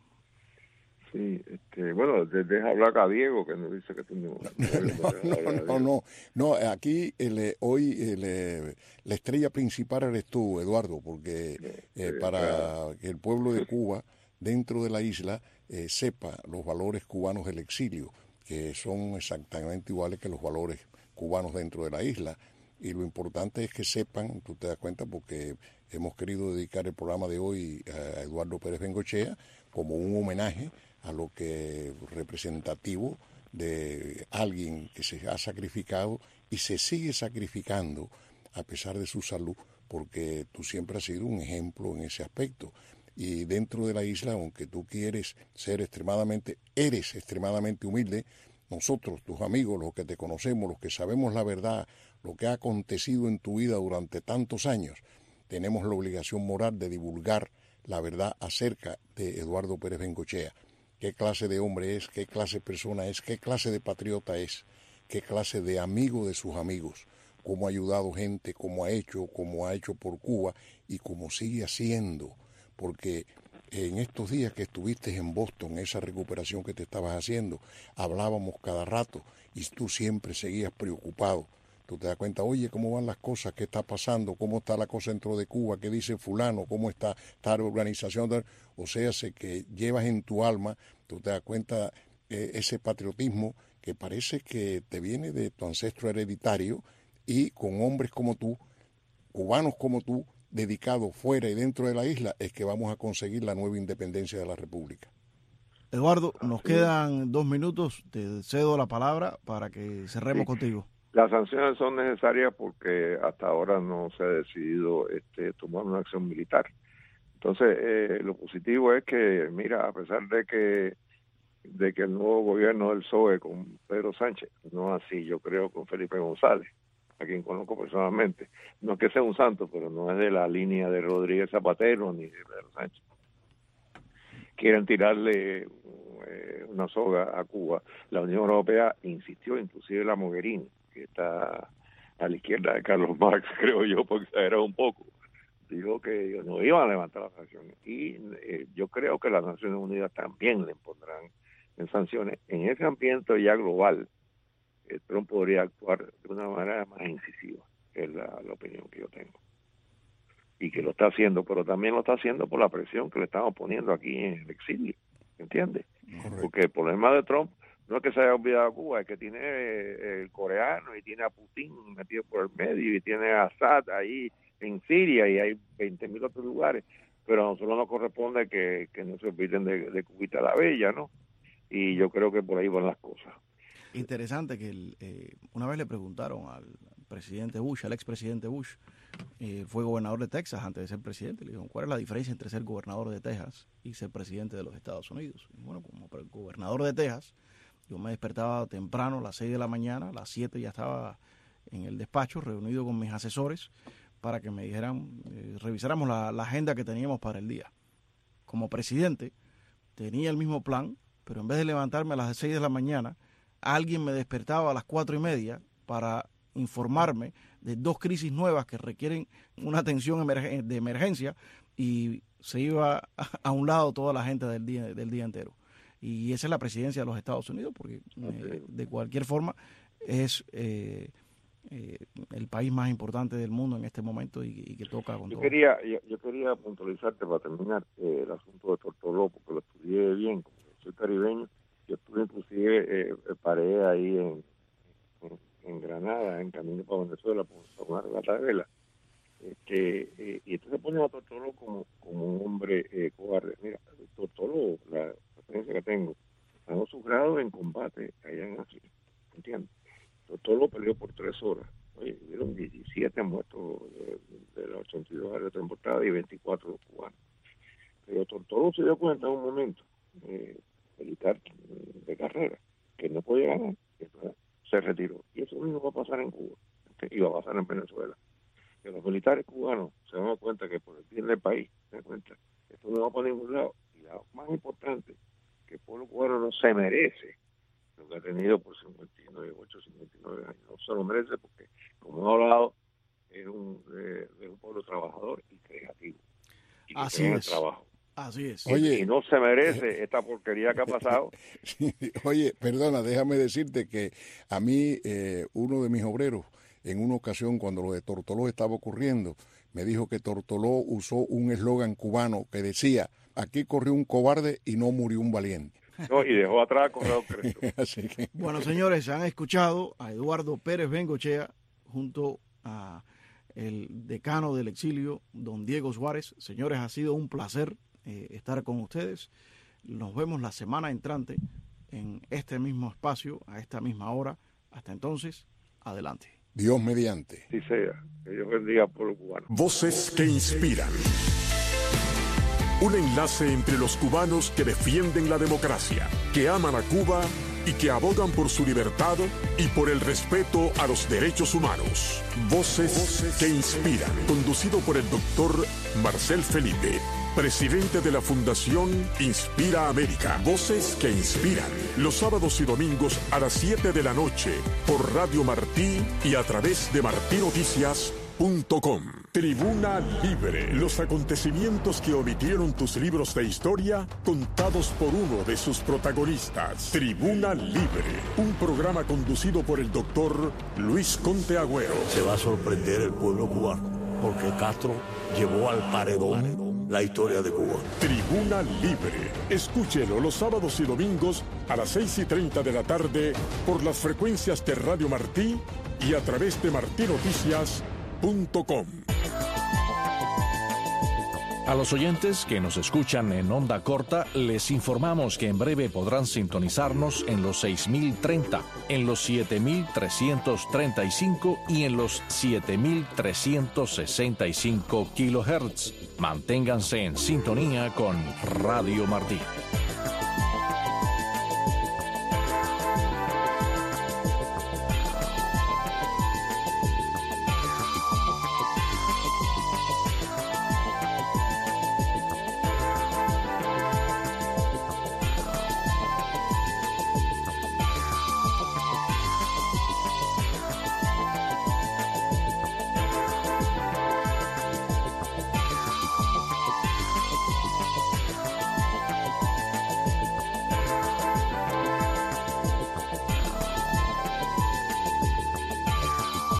Sí, este, bueno, deja hablar a Diego, que nos dice que tú no... No, no, no, no, no, aquí el, hoy el, la estrella principal eres tú, Eduardo, porque eh, para que el pueblo de Cuba, dentro de la isla, eh, sepa los valores cubanos del exilio, que son exactamente iguales que los valores cubanos dentro de la isla. Y lo importante es que sepan, tú te das cuenta, porque hemos querido dedicar el programa de hoy a Eduardo Pérez Bengochea como un homenaje a lo que representativo de alguien que se ha sacrificado y se sigue sacrificando a pesar de su salud, porque tú siempre has sido un ejemplo en ese aspecto. Y dentro de la isla, aunque tú quieres ser extremadamente, eres extremadamente humilde, nosotros, tus amigos, los que te conocemos, los que sabemos la verdad, lo que ha acontecido en tu vida durante tantos años, tenemos la obligación moral de divulgar la verdad acerca de Eduardo Pérez Bengochea. Qué clase de hombre es, qué clase de persona es, qué clase de patriota es, qué clase de amigo de sus amigos, cómo ha ayudado gente, cómo ha hecho, cómo ha hecho por Cuba y cómo sigue haciendo. Porque en estos días que estuviste en Boston, esa recuperación que te estabas haciendo, hablábamos cada rato y tú siempre seguías preocupado. Tú te das cuenta, oye, ¿cómo van las cosas? ¿Qué está pasando? ¿Cómo está la cosa dentro de Cuba? ¿Qué dice fulano? ¿Cómo está esta organización? O sea, sé que llevas en tu alma, tú te das cuenta, eh, ese patriotismo que parece que te viene de tu ancestro hereditario y con hombres como tú, cubanos como tú, dedicados fuera y dentro de la isla, es que vamos a conseguir la nueva independencia de la República. Eduardo, nos quedan dos minutos, te cedo la palabra para que cerremos sí. contigo. Las sanciones son necesarias porque hasta ahora no se ha decidido este, tomar una acción militar. Entonces, eh, lo positivo es que, mira, a pesar de que de que el nuevo gobierno del P S O E con Pedro Sánchez, no así yo creo con Felipe González, a quien conozco personalmente, no es que sea un santo, pero no es de la línea de Rodríguez Zapatero ni de Pedro Sánchez, quieren tirarle eh, una soga a Cuba. La Unión Europea insistió, inclusive la Mogherini, que está a la izquierda de Carlos Marx, creo yo, porque exageró un poco, dijo que no iban a levantar las sanciones. Y eh, yo creo que las Naciones Unidas también le impondrán en sanciones. En ese ambiente ya global, eh, Trump podría actuar de una manera más incisiva. está haciendo, pero también lo está haciendo por la presión que le estamos poniendo aquí en el exilio, ¿entiendes? Correcto. Porque el problema de Trump no es que se haya olvidado a Cuba, es que tiene eh, el coreano y tiene a Putin metido por el medio y tiene a Assad ahí en Siria y hay veinte mil otros lugares, pero a nosotros nos corresponde que, que no se olviden de, de Cubita la Bella, ¿no? Y yo creo que por ahí van las cosas. Interesante que el, eh, una vez le preguntaron al presidente Bush, al expresidente Bush, eh, fue gobernador de Texas antes de ser presidente, le dijeron, ¿cuál es la diferencia entre ser gobernador de Texas y ser presidente de los Estados Unidos? Y bueno, como gobernador de Texas, yo me despertaba temprano a las seis de la mañana, a las siete ya estaba en el despacho reunido con mis asesores para que me dijeran, eh, revisáramos la, la agenda que teníamos para el día. Como presidente tenía el mismo plan, pero en vez de levantarme a las seis de la mañana, alguien me despertaba a las cuatro y media para informarme de dos crisis nuevas que requieren una atención emerg- de emergencia y se iba a, a un lado toda la gente del día, del día entero. Y esa es la presidencia de los Estados Unidos, porque eh, de cualquier forma es eh, eh, el país más importante del mundo en este momento y, y que toca con yo todo. Quería, yo, yo quería puntualizarte para terminar eh, el asunto de Tortoló, porque lo estudié bien, como soy caribeño. Yo estuve inclusive, eh, paré ahí en, en, en Granada, en camino para Venezuela, por una regata de vela. Este, eh, y entonces ponen a Tortoló como, como un hombre eh, cobarde. Mira, Tortoló, la experiencia que tengo, ganó su grado en combate allá en África, ¿entiendes? Tortoló peleó por tres horas. Oye, hubieron diecisiete muertos de, de las ochenta y dos áreas transportadas y veinticuatro cubanos. Pero Tortoló se dio cuenta en un momento, eh, militar de carrera, que no podía ganar, que se retiró. Y eso mismo va a pasar en Cuba, y va a pasar en Venezuela. Que los militares cubanos se dan cuenta que por el bien del país, se dan cuenta, esto no va para ningún lado. Y lo más importante, que el pueblo cubano no se merece lo que ha tenido por cincuenta y nueve, ocho, cincuenta y nueve años. No se lo merece porque, como he hablado, es un, eh, es un pueblo trabajador y creativo. Y que Así cree en es. el trabajo. Así es. Oye, y no se merece esta porquería que ha pasado. Oye, perdona, déjame decirte que a mí, eh, uno de mis obreros, en una ocasión cuando lo de Tortoló estaba ocurriendo, me dijo que Tortoló usó un eslogan cubano que decía, aquí corrió un cobarde y no murió un valiente. No, y dejó atrás a Corrado Cresto. Así que... Bueno, señores, han escuchado a Eduardo Pérez Bengochea junto a el decano del exilio, don Diego Suárez. Señores, ha sido un placer eh, estar con ustedes. Nos vemos la semana entrante en este mismo espacio, a esta misma hora. Hasta entonces, adelante. Dios mediante. Sí sea, que Dios bendiga al pueblo cubano. Voces que inspiran. Un enlace entre los cubanos que defienden la democracia, que aman a Cuba y que abogan por su libertad y por el respeto a los derechos humanos. Voces, Voces que inspiran. Conducido por el doctor Marcel Felipe, presidente de la Fundación Inspira América. Voces que inspiran. Los sábados y domingos a las siete de la noche por Radio Martí y a través de martí noticias punto com. Tribuna Libre. Los acontecimientos que omitieron tus libros de historia contados por uno de sus protagonistas. Tribuna Libre. Un programa conducido por el doctor Luis Conte Agüero. Se va a sorprender el pueblo cubano porque Castro llevó al paredón la historia de Cuba. Tribuna Libre. Escúchelo los sábados y domingos a las seis y treinta de la tarde por las frecuencias de Radio Martí y a través de martí noticias punto com. A los oyentes que nos escuchan en onda corta, les informamos que en breve podrán sintonizarnos en los seis mil treinta, en los siete mil trescientos treinta y cinco y en los siete mil trescientos sesenta y cinco kilohertz. Manténganse en sintonía con Radio Martí.